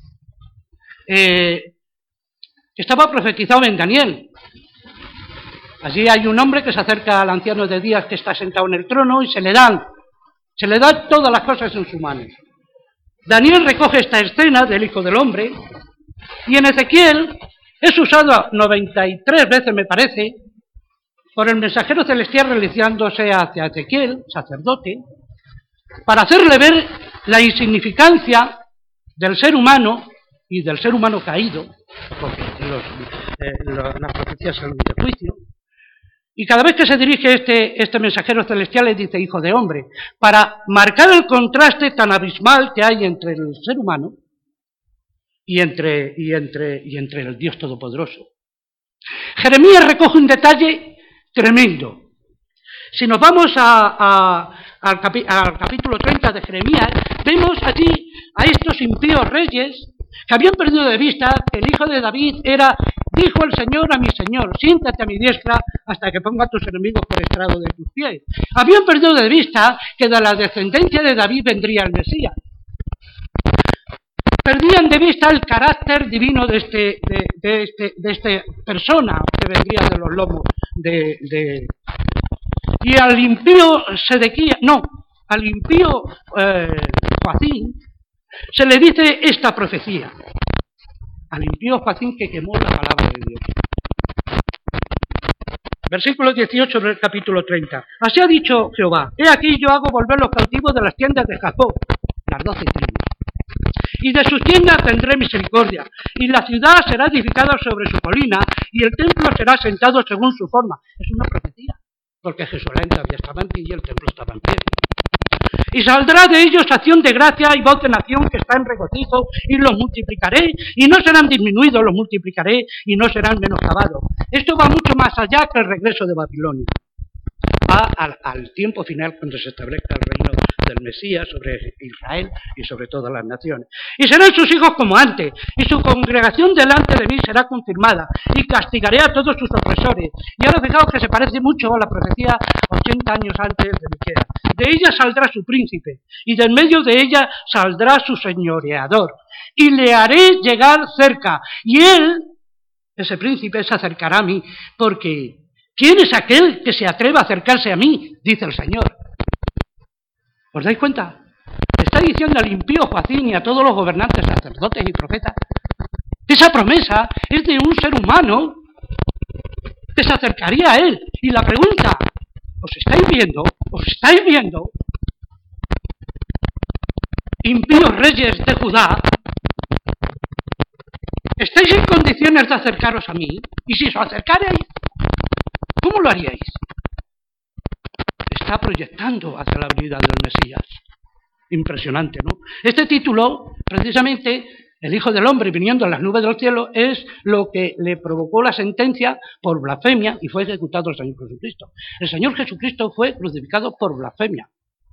estaba profetizado en Daniel. Allí hay un hombre que se acerca al anciano de días que está sentado en el trono y se le dan todas las cosas en su mano. Daniel recoge esta escena del Hijo del Hombre y en Ezequiel es usado 93 veces, me parece, por el mensajero celestial realizándose hacia Ezequiel, sacerdote, para hacerle ver la insignificancia del ser humano y del ser humano caído, porque las profecías son de juicio. Y cada vez que se dirige este mensajero celestial le dice hijo de hombre, para marcar el contraste tan abismal que hay entre el ser humano y entre el Dios Todopoderoso. Jeremías recoge un detalle tremendo. Si nos vamos al capítulo 30 de Jeremías, vemos allí a estos impíos reyes que habían perdido de vista que el hijo de David era, dijo el Señor a mi Señor, siéntate a mi diestra hasta que ponga a tus enemigos por estrado de tus pies. Habían perdido de vista que de la descendencia de David vendría el Mesías. Perdían de vista el carácter divino de esta persona que vendría de los lomos y al impío al impío Joacín se le dice esta profecía, al impío Joacín que quemó la palabra de Dios. Versículo 18 del capítulo 30. Así ha dicho Jehová, he aquí yo hago volver los cautivos de las tiendas de Jacob, las 12 tribus. Y de sus tiendas tendré misericordia, y la ciudad será edificada sobre su colina, y el templo será asentado según su forma. Es una profecía, porque Jerusalén todavía estaba en pie y el templo estaba en pie. Y saldrá de ellos acción de gracia y voz de nación que está en regocijo, y los multiplicaré, y no serán disminuidos, los multiplicaré, y no serán menoscabados. Esto va mucho más allá que el regreso de Babilonia. Va al tiempo final cuando se establezca el reino del Mesías sobre Israel y sobre todas las naciones. Y serán sus hijos como antes, y su congregación delante de mí será confirmada, y castigaré a todos sus opresores. Y ahora fijaos que se parece mucho a la profecía 80 años antes de Miqueas. De ella saldrá su príncipe, y de en medio de ella saldrá su señoreador, y le haré llegar cerca, y él, ese príncipe, se acercará a mí, porque ¿quién es aquel que se atreva a acercarse a mí? Dice el Señor. ¿Os dais cuenta? Está diciendo al impío Joacín y a todos los gobernantes, sacerdotes y profetas, esa promesa es de un ser humano que se acercaría a él. Y la pregunta, ¿os estáis viendo? ¿Os estáis viendo? Impíos reyes de Judá, ¿estáis en condiciones de acercaros a mí? Y si os acercarais, ¿cómo lo haríais? Está proyectando hacia la venida del Mesías. Impresionante, ¿no? Este título, precisamente, el Hijo del Hombre viniendo en las nubes del cielo, es lo que le provocó la sentencia por blasfemia y fue ejecutado el Señor Jesucristo. El Señor Jesucristo fue crucificado por blasfemia.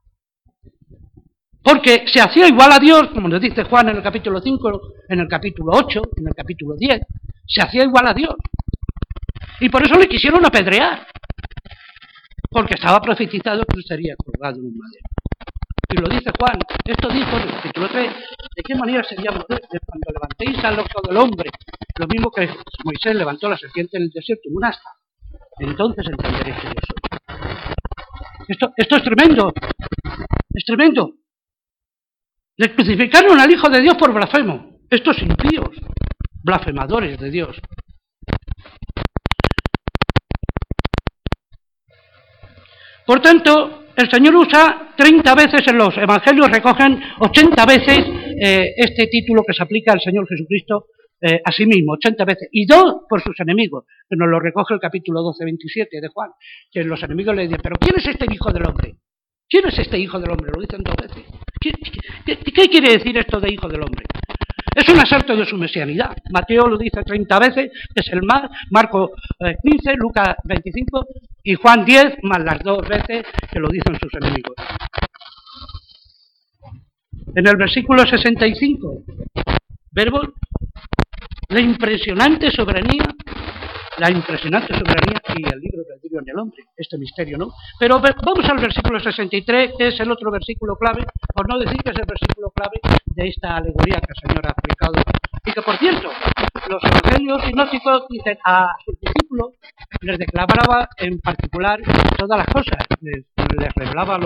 Porque se hacía igual a Dios, como nos dice Juan en el capítulo 5, en el capítulo 8, en el capítulo 10, se hacía igual a Dios. Y por eso le quisieron apedrear, porque estaba profetizado que él sería colgado en un madero. Y lo dice Juan, esto dijo en el capítulo 3, ¿de qué manera sería cuando levantéis al Hijo del Hombre? Lo mismo que Moisés levantó la serpiente en el desierto, en un asta. Entonces entenderéis que yo soy. Esto es tremendo, es tremendo. Le crucificaron al Hijo de Dios por blasfemo. Estos impíos, blasfemadores de Dios. Por tanto, el Señor usa 30 veces en los evangelios, recogen 80 veces este título que se aplica al Señor Jesucristo a sí mismo, 80 veces. Y 2 por sus enemigos, que nos lo recoge el capítulo 12, 27 de Juan, que los enemigos le dicen, ¿pero quién es este Hijo del Hombre? ¿Quién es este Hijo del Hombre? Lo dicen 2 veces. ¿Qué quiere decir esto de Hijo del Hombre? Es un asalto de su mesianidad. Mateo lo dice 30 veces, que es el más, Marcos 15, Lucas 25 y Juan 10, más las 2 veces que lo dicen sus enemigos. En el versículo 65, verbo, la impresionante soberanía y el libre albedrío en el hombre, este misterio, ¿no? Pero vamos al versículo 63, que es el otro versículo clave, por no decir que es el versículo clave de esta alegoría que el Señor ha aplicado. Y que, por cierto, los evangelios sinópticos dicen a sus discípulos, les declaraba en particular todas las cosas, les revelaba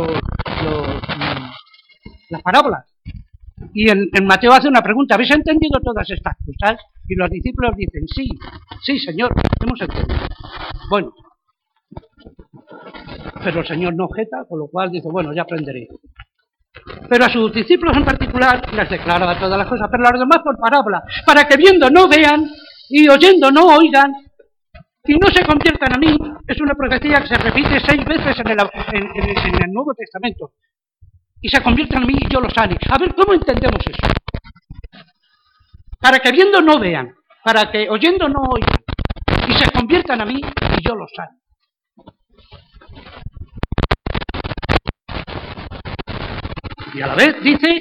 las parábolas. Y en Mateo hace una pregunta: ¿habéis entendido todas estas cosas? Y los discípulos dicen: sí, Señor, hemos entendido. Bueno, pero el Señor no objeta, con lo cual dice: bueno, ya aprenderé. Pero a sus discípulos en particular les declaraba todas las cosas, pero a los demás por parábola, para que viendo no vean y oyendo no oigan y no se conviertan a mí. Es una profecía que se repite 6 veces en el Nuevo Testamento. Y se conviertan en mí y yo los sane. A ver, ¿cómo entendemos eso? Para que viendo no vean, para que oyendo no oigan, y se conviertan a mí y yo los sane. Y a la vez dice: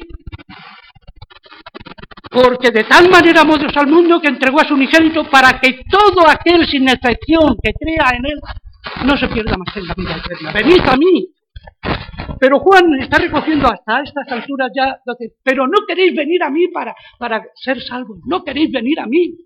porque de tal manera amó Dios al mundo que entregó a su unigénito para que todo aquel sin excepción que crea en él no se pierda, más en la vida eterna. Venid a mí. Pero Juan está recogiendo hasta estas alturas ya, pero no queréis venir a mí para ser salvos, no queréis venir a mí.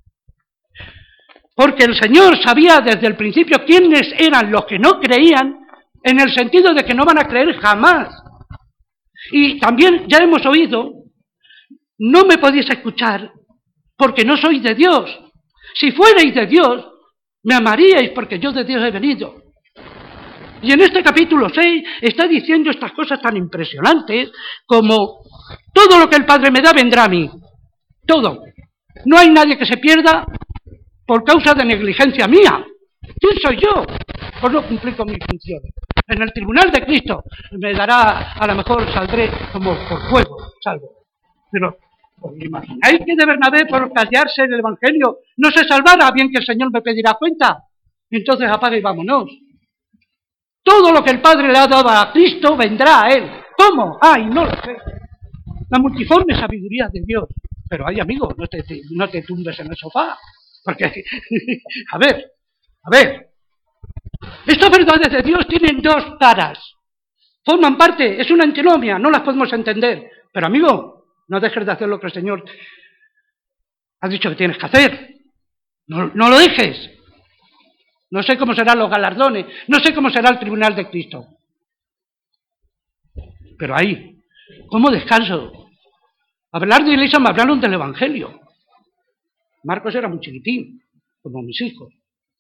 Porque el Señor sabía desde el principio quiénes eran los que no creían, en el sentido de que no van a creer jamás. Y también ya hemos oído: no me podéis escuchar porque no sois de Dios. Si fuerais de Dios, me amaríais porque yo de Dios he venido. Y en este capítulo 6 está diciendo estas cosas tan impresionantes como: todo lo que el Padre me da vendrá a mí. Todo. No hay nadie que se pierda por causa de negligencia mía. ¿Quién soy yo? Pues no cumplir con mis funciones. En el tribunal de Cristo me dará, a lo mejor saldré como por fuego, salvo. Pero, ¿os imagináis que de Bernabé, por callarse en el Evangelio, no se salvara? Bien que el Señor me pedirá cuenta. Entonces apaga y vámonos. Todo lo que el Padre le ha dado a Cristo vendrá a Él. ¿Cómo? ¡Ay, no lo sé! La multiforme sabiduría de Dios. Pero ay, amigo, no te tumbes en el sofá. Porque, a ver. Estas verdades de Dios tienen 2 caras. Forman parte, es una antinomia, no las podemos entender. Pero amigo, no dejes de hacer lo que el Señor ha dicho que tienes que hacer. No lo dejes. No sé cómo serán los galardones, no sé cómo será el tribunal de Cristo. Pero ahí, ¿cómo descanso? Hablar de iglesia me hablaron del Evangelio. Marcos era muy chiquitín, como mis hijos.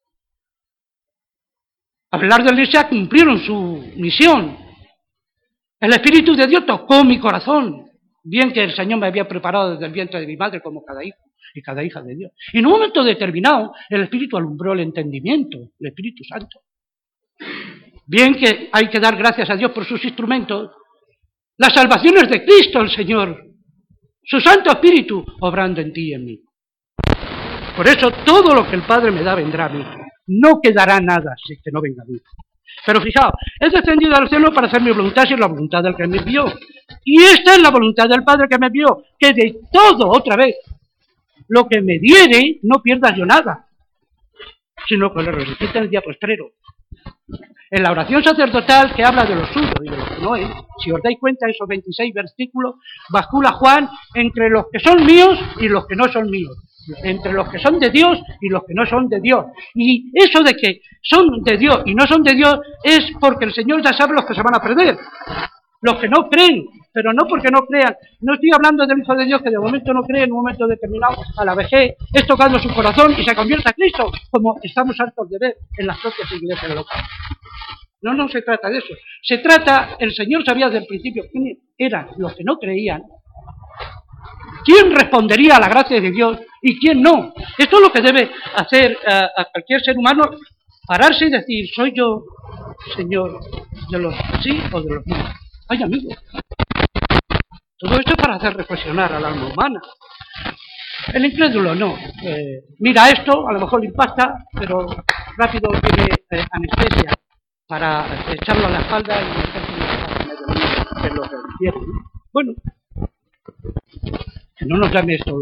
Hablar de la iglesia cumplieron su misión. El Espíritu de Dios tocó mi corazón. Bien que el Señor me había preparado desde el vientre de mi madre como cada hijo y cada hija de Dios. Y en un momento determinado, el Espíritu alumbró el entendimiento, el Espíritu Santo. Bien que hay que dar gracias a Dios por sus instrumentos. La salvación es de Cristo el Señor, su Santo Espíritu obrando en ti y en mí. Por eso todo lo que el Padre me da vendrá a mí. No quedará nada si que no venga a mí. Pero fijaos, he descendido al cielo para hacer mi voluntad, si es la voluntad del que me envió. Y esta es la voluntad del Padre que me envió, que de todo, otra vez, lo que me diere, no pierda yo nada, sino que lo resucite en el día postrero. En la oración sacerdotal que habla de lo suyo y de lo que no es, si os dais cuenta, esos 26 versículos, bascula Juan entre los que son míos y los que no son míos, entre los que son de Dios y los que no son de Dios. Y eso de que son de Dios y no son de Dios es porque el Señor ya sabe los que se van a perder, los que no creen, pero no porque no crean. No estoy hablando del Hijo de Dios que de momento no cree, en un momento determinado, a la vejez, es tocando su corazón y se convierte a Cristo, como estamos hartos de ver en las propias iglesias locales. No se trata de eso. Se trata, el Señor sabía desde el principio quiénes eran los que no creían, quién respondería a la gracia de Dios y quién no. Esto es lo que debe hacer a cualquier ser humano, pararse y decir: ¿soy yo, Señor, de los sí o de los no? Ay, amigo, todo esto es para hacer reflexionar al alma humana. El incrédulo no. Mira esto, a lo mejor le impacta, pero rápido tiene anestesia para echarlo a la espalda y meterse en la espalda, que es lo que quiere. Bueno, que no nos llame esto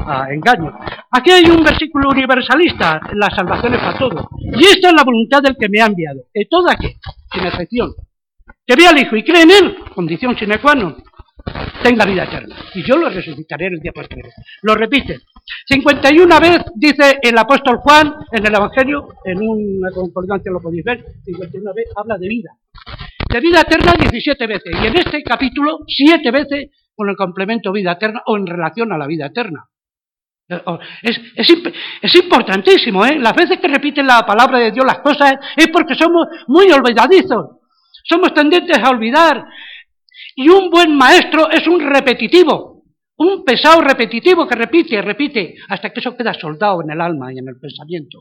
a engaño. Aquí hay un versículo universalista, la salvación es para todos. Y esta es la voluntad del que me ha enviado, que todo aquel, sin excepción, que vea al Hijo y cree en él, condición sine qua non, tenga vida eterna. Y yo lo resucitaré en el día postrero. Lo repite. 51 veces dice el apóstol Juan en el Evangelio, en una concordancia lo podéis ver, 51 veces habla de vida. De vida eterna 17 veces. Y en este capítulo 7 veces con el complemento vida eterna o en relación a la vida eterna. Es importantísimo, ¿eh? Las veces que repiten la palabra de Dios las cosas es porque somos muy olvidadizos. Somos tendentes a olvidar. Y un buen maestro es un repetitivo, un pesado repetitivo que repite, hasta que eso queda soldado en el alma y en el pensamiento.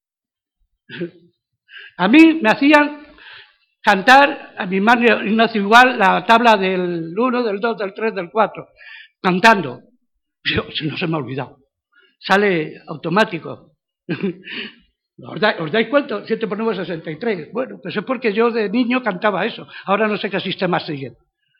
A mí me hacían cantar, a mi hermano Ignacio igual, la tabla del 1, del 2, del 3, del 4, cantando. Yo, no se me ha olvidado. Sale automático. ¿Os dais cuenta? 7 por 9, 63. Bueno, pues es porque yo de niño cantaba eso. Ahora no sé qué sistema sigue.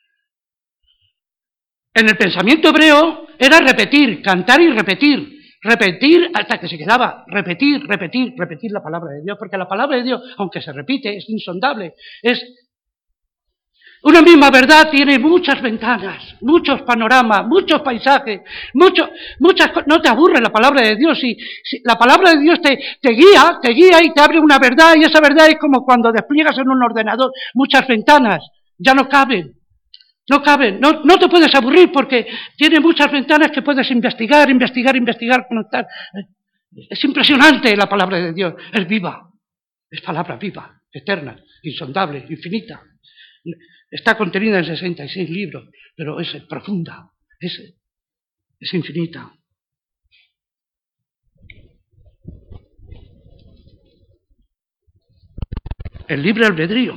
En el pensamiento hebreo era repetir, cantar y repetir hasta que se quedaba, repetir la palabra de Dios, porque la palabra de Dios, aunque se repite, es insondable, es una misma verdad, tiene muchas ventanas, muchos panoramas, muchos paisajes, no te aburre la palabra de Dios, si la palabra de Dios te guía y te abre una verdad, y esa verdad es como cuando despliegas en un ordenador muchas ventanas, ya no caben. No te puedes aburrir porque tiene muchas ventanas que puedes investigar, conectar. Es impresionante la palabra de Dios, es viva, es palabra viva, eterna, insondable, infinita. Está contenida en 66 libros, pero es profunda, es infinita. El libre albedrío.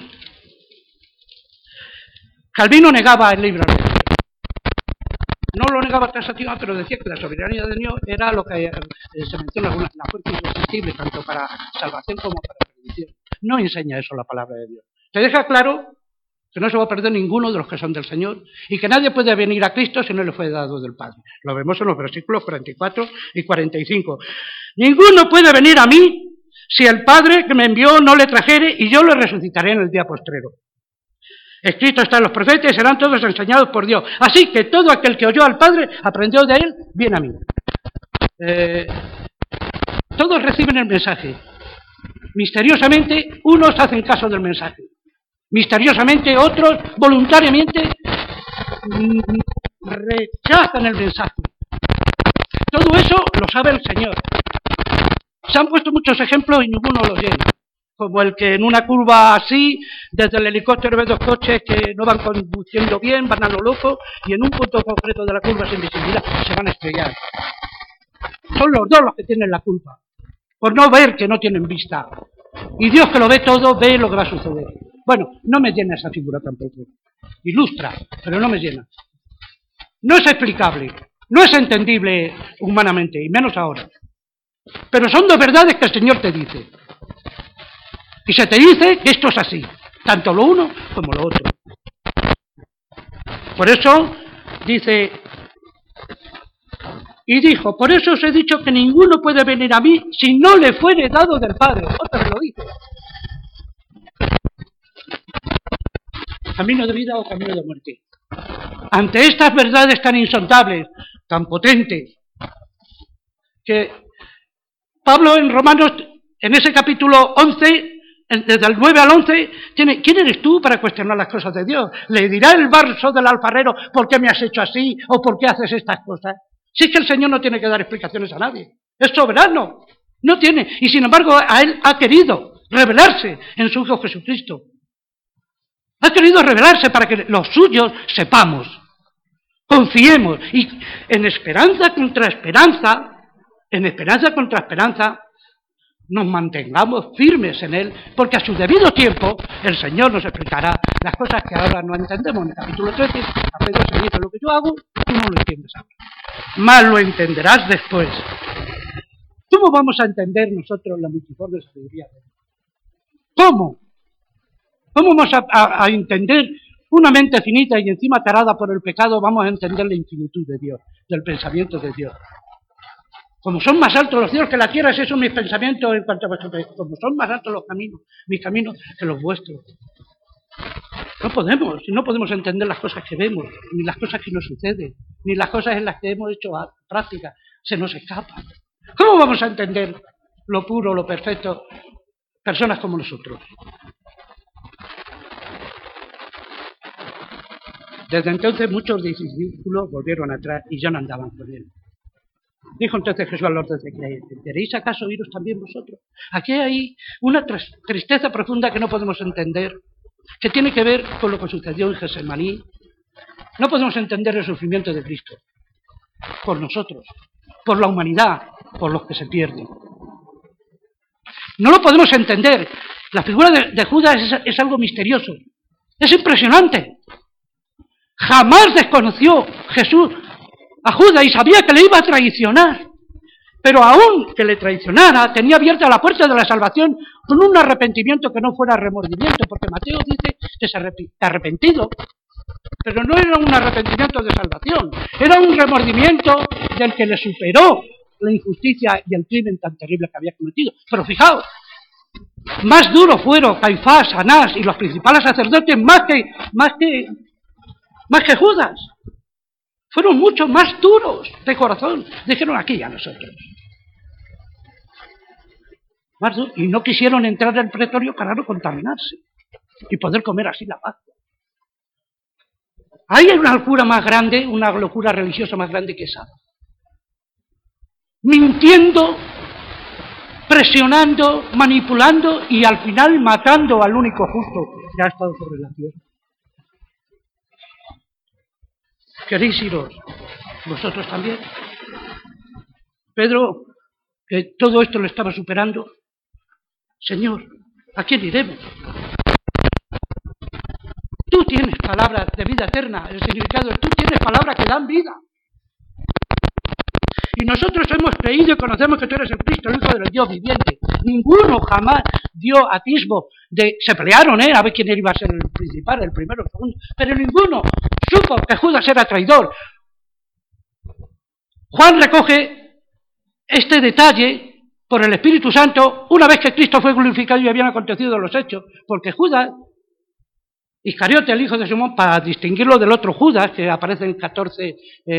Calvino negaba el libre albedrío. No lo negaba taxativamente, pero decía que la soberanía de Dios era lo que se menciona en la fuerza irresistible, tanto para salvación como para perdición. No enseña eso la palabra de Dios. Te deja claro que no se va a perder ninguno de los que son del Señor y que nadie puede venir a Cristo si no le fue dado del Padre. Lo vemos en los versículos 44 y 45. Ninguno puede venir a mí si el Padre que me envió no le trajere y yo le resucitaré en el día postrero. Escrito está en los profetas y serán todos enseñados por Dios. Así que todo aquel que oyó al Padre aprendió de él, viene a mí. Todos reciben el mensaje. Misteriosamente, unos hacen caso del mensaje. Misteriosamente, otros voluntariamente rechazan el mensaje. Todo eso lo sabe el Señor. Se han puesto muchos ejemplos y ninguno los llena. Como el que en una curva así, desde el helicóptero ve dos coches que no van conduciendo bien, van a lo loco, y en un punto concreto de la curva sin visibilidad se van a estrellar. Son los dos los que tienen la culpa, por no ver que no tienen vista. Y Dios, que lo ve todo, ve lo que va a suceder. Bueno, no me llena esa figura tampoco. Ilustra, pero no me llena. No es explicable, no es entendible humanamente, y menos ahora. Pero son dos verdades que el Señor te dice. Y se te dice que esto es así, tanto lo uno como lo otro. Por eso dice, y dijo, por eso os he dicho que ninguno puede venir a mí si no le fuere dado del Padre. Otra vez lo dice. Camino de vida o camino de muerte. Ante estas verdades tan insondables, tan potentes, que Pablo en Romanos, en ese capítulo 11, desde el 9 al 11, ¿quién eres tú para cuestionar las cosas de Dios? ¿Le dirá el verso del alfarero por qué me has hecho así o por qué haces estas cosas? Si es que el Señor no tiene que dar explicaciones a nadie, es soberano, no tiene, y sin embargo a Él ha querido revelarse en su Hijo Jesucristo. Ha querido revelarse para que los suyos sepamos, confiemos, y en esperanza contra esperanza, nos mantengamos firmes en Él, porque a su debido tiempo el Señor nos explicará las cosas que ahora no entendemos. En el capítulo 13, a Pedro se dice, lo que yo hago, tú no lo entiendes ahora, mas lo entenderás después. ¿Cómo vamos a entender nosotros la multiforme sabiduría de Dios? ¿Cómo? ¿Cómo vamos a entender una mente finita y encima tarada por el pecado? Vamos a entender la infinitud de Dios, del pensamiento de Dios. Como son más altos los cielos que la tierra, esos son mis pensamientos en cuanto a vuestros pecados. Como son más altos los caminos, mis caminos, que los vuestros. No podemos entender las cosas que vemos, ni las cosas que nos suceden, ni las cosas en las que hemos hecho práctica. Se nos escapan. ¿Cómo vamos a entender lo puro, lo perfecto, personas como nosotros? Desde entonces muchos discípulos volvieron atrás y ya no andaban con él. Dijo entonces Jesús a los 12: ¿queréis acaso iros también vosotros? Aquí hay una tristeza profunda que no podemos entender, que tiene que ver con lo que sucedió en Getsemaní. No podemos entender el sufrimiento de Cristo por nosotros, por la humanidad, por los que se pierden. No lo podemos entender. La figura de Judas es algo misterioso, es impresionante. Jamás desconoció Jesús a Judas y sabía que le iba a traicionar, pero aún que le traicionara, tenía abierta la puerta de la salvación con un arrepentimiento que no fuera remordimiento, porque Mateo dice que se arrepentido, pero no era un arrepentimiento de salvación, era un remordimiento del que le superó la injusticia y el crimen tan terrible que había cometido. Pero fijaos, más duros fueron Caifás, Anás y los principales sacerdotes más que Judas. Fueron mucho más duros de corazón. Dijeron: aquí a nosotros. Más duros. Y no quisieron entrar al pretorio para no contaminarse y poder comer así la Pascua. Hay una locura más grande, una locura religiosa más grande que esa. Mintiendo, presionando, manipulando y al final matando al único justo que ha estado sobre la tierra. ¿Queréis iros vosotros también? Pedro, que todo esto lo estaba superando: Señor, ¿a quién iremos? Tú tienes palabras de vida eterna. El significado es: tú tienes palabras que dan vida. Y nosotros hemos creído y conocemos que tú eres el Cristo, el Hijo del Dios viviente. Ninguno jamás dio atisbo de... Se pelearon, a ver quién iba a ser el principal, el primero, el segundo. Pero ninguno supo que Judas era traidor. Juan recoge este detalle por el Espíritu Santo una vez que Cristo fue glorificado y habían acontecido los hechos. Porque Judas Iscariote, el hijo de Simón, para distinguirlo del otro Judas, que aparece en 14,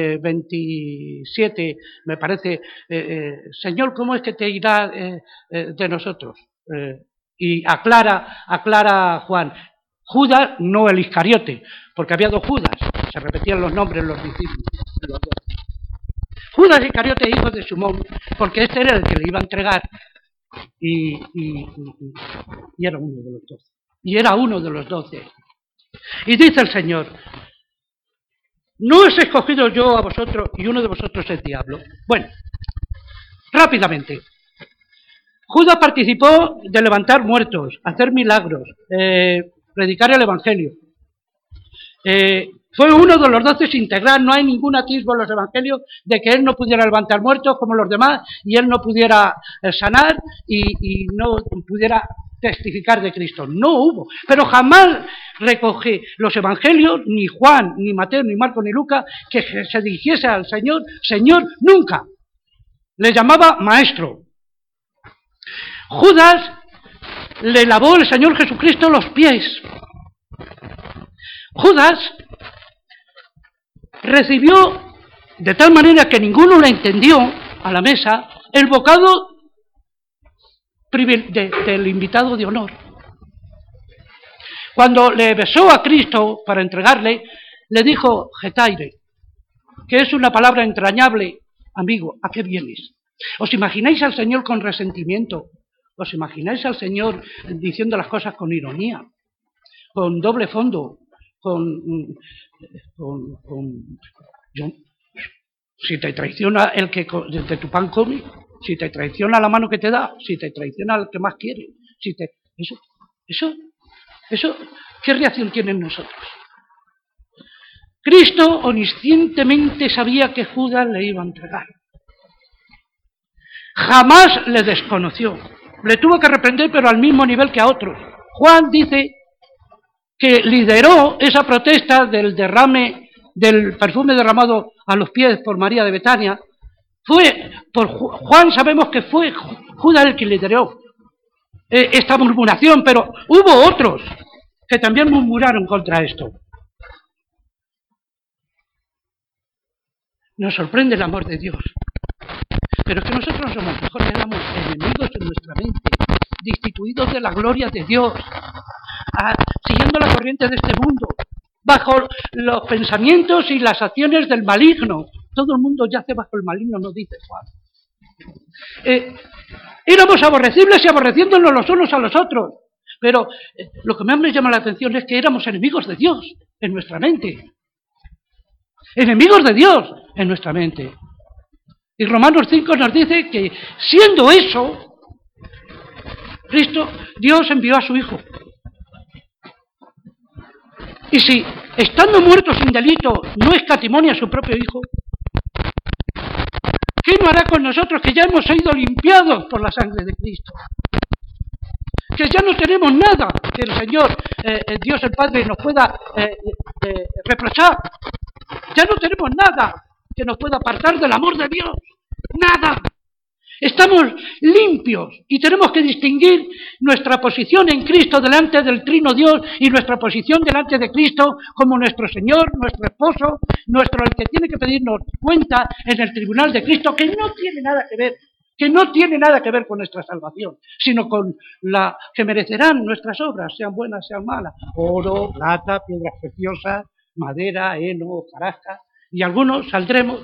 27, me parece: Señor, ¿cómo es que te irá de nosotros? Y aclara Juan: Judas, no el Iscariote, porque había dos Judas, se repetían los nombres en los discípulos. Judas Iscariote, hijo de Simón, porque este era el que le iba a entregar y era uno de los 12. Y era uno de los 12. Y dice el Señor: ¿no os he escogido yo a vosotros y uno de vosotros es diablo? Bueno, rápidamente. Judas participó de levantar muertos, hacer milagros, predicar el Evangelio. Fue uno de los 12 sin integrar. No hay ningún atisbo en los Evangelios de que él no pudiera levantar muertos como los demás y él no pudiera sanar y no pudiera testificar de Cristo. No hubo. Pero jamás recoge los Evangelios, ni Juan, ni Mateo, ni Marcos, ni Lucas, que se dirigiese al Señor, Señor, nunca. Le llamaba maestro. Judas le lavó el Señor Jesucristo los pies. Judas recibió, de tal manera que ninguno le entendió, a la mesa, el bocado del invitado de honor. Cuando le besó a Cristo para entregarle, le dijo getaire, que es una palabra entrañable: amigo, ¿a qué vienes? ¿Os imagináis al Señor con resentimiento? ¿Os imagináis al Señor diciendo las cosas con ironía, con doble fondo, si te traiciona el que de tu pan come, si te traiciona la mano que te da, si te traiciona el que más quiere, eso, ¿qué reacción tienen nosotros? Cristo omniscientemente sabía que Judas le iba a entregar. Jamás le desconoció. Le tuvo que reprender, pero al mismo nivel que a otros. Juan dice que lideró esa protesta del derrame del perfume derramado a los pies por María de Betania, Juan sabemos que fue Judas el que lideró esta murmuración, pero hubo otros que también murmuraron contra esto. Nos sorprende el amor de Dios, pero es que nosotros no somos mejores, éramos enemigos en nuestra mente, destituidos de la gloria de Dios, siguiendo la corriente de este mundo, bajo los pensamientos y las acciones del maligno. Todo el mundo yace bajo el maligno, nos dice Juan. Éramos aborrecibles y aborreciéndonos los unos a los otros, pero lo que más me llama la atención es que éramos enemigos de Dios en nuestra mente. Enemigos de Dios en nuestra mente. Y Romanos 5 nos dice que siendo eso, Dios envió a su Hijo. Y si, estando muerto sin delito, no escatimó a su propio Hijo, ¿qué no hará con nosotros que ya hemos sido limpiados por la sangre de Cristo? Que ya no tenemos nada que el Señor, Dios el Padre, nos pueda reprochar. Ya no tenemos nada que nos pueda apartar del amor de Dios. Nada. Estamos limpios y tenemos que distinguir nuestra posición en Cristo delante del Trino Dios y nuestra posición delante de Cristo como nuestro Señor, nuestro esposo, el que tiene que pedirnos cuenta en el tribunal de Cristo, que no tiene nada que ver con nuestra salvación, sino con la que merecerán nuestras obras, sean buenas, sean malas. Oro, plata, piedras preciosas, madera, heno, hojarasca, y algunos saldremos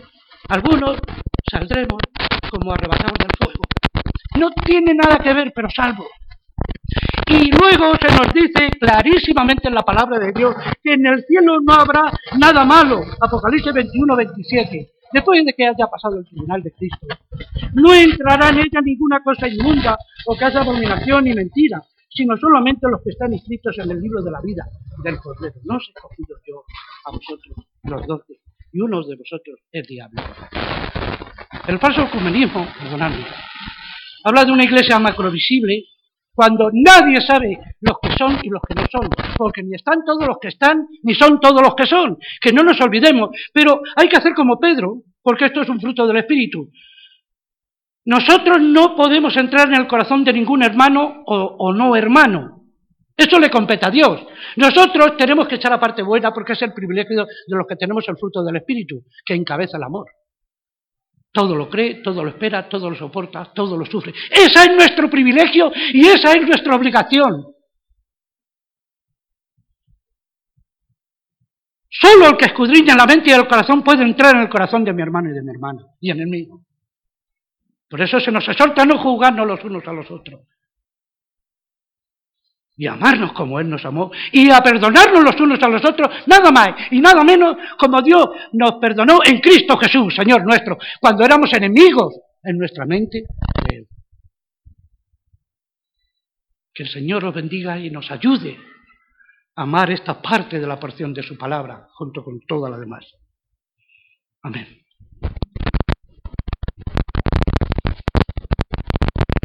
como arrebatados del fuego. No tiene nada que ver, pero salvo. Y luego se nos dice clarísimamente en la palabra de Dios que en el cielo no habrá nada malo. Apocalipsis 21, 27. Después de que haya pasado el tribunal de Cristo, no entrará en ella ninguna cosa inmunda o que haya abominación ni mentira, sino solamente los que están inscritos en el libro de la vida del Cordero. No os he escogido yo a vosotros, los 12, y uno de vosotros es diablo. El falso ecumenismo, perdonadme, habla de una iglesia macrovisible cuando nadie sabe los que son y los que no son, porque ni están todos los que están, ni son todos los que son, que no nos olvidemos, pero hay que hacer como Pedro, porque esto es un fruto del Espíritu. Nosotros no podemos entrar en el corazón de ningún hermano o no hermano. Eso le compete a Dios. Nosotros tenemos que echar la parte buena porque es el privilegio de los que tenemos el fruto del Espíritu, que encabeza el amor. Todo lo cree, todo lo espera, todo lo soporta, todo lo sufre. Ese es nuestro privilegio y esa es nuestra obligación. Solo el que escudriña la mente y el corazón puede entrar en el corazón de mi hermano y de mi hermana, y en el mío. Por eso se nos exhorta a no juzgarnos los unos a los otros. Y amarnos como Él nos amó, y a perdonarnos los unos a los otros, nada más y nada menos como Dios nos perdonó en Cristo Jesús, Señor nuestro, cuando éramos enemigos en nuestra mente de Él. Que el Señor os bendiga y nos ayude a amar esta parte de la porción de su palabra, junto con toda la demás. Amén.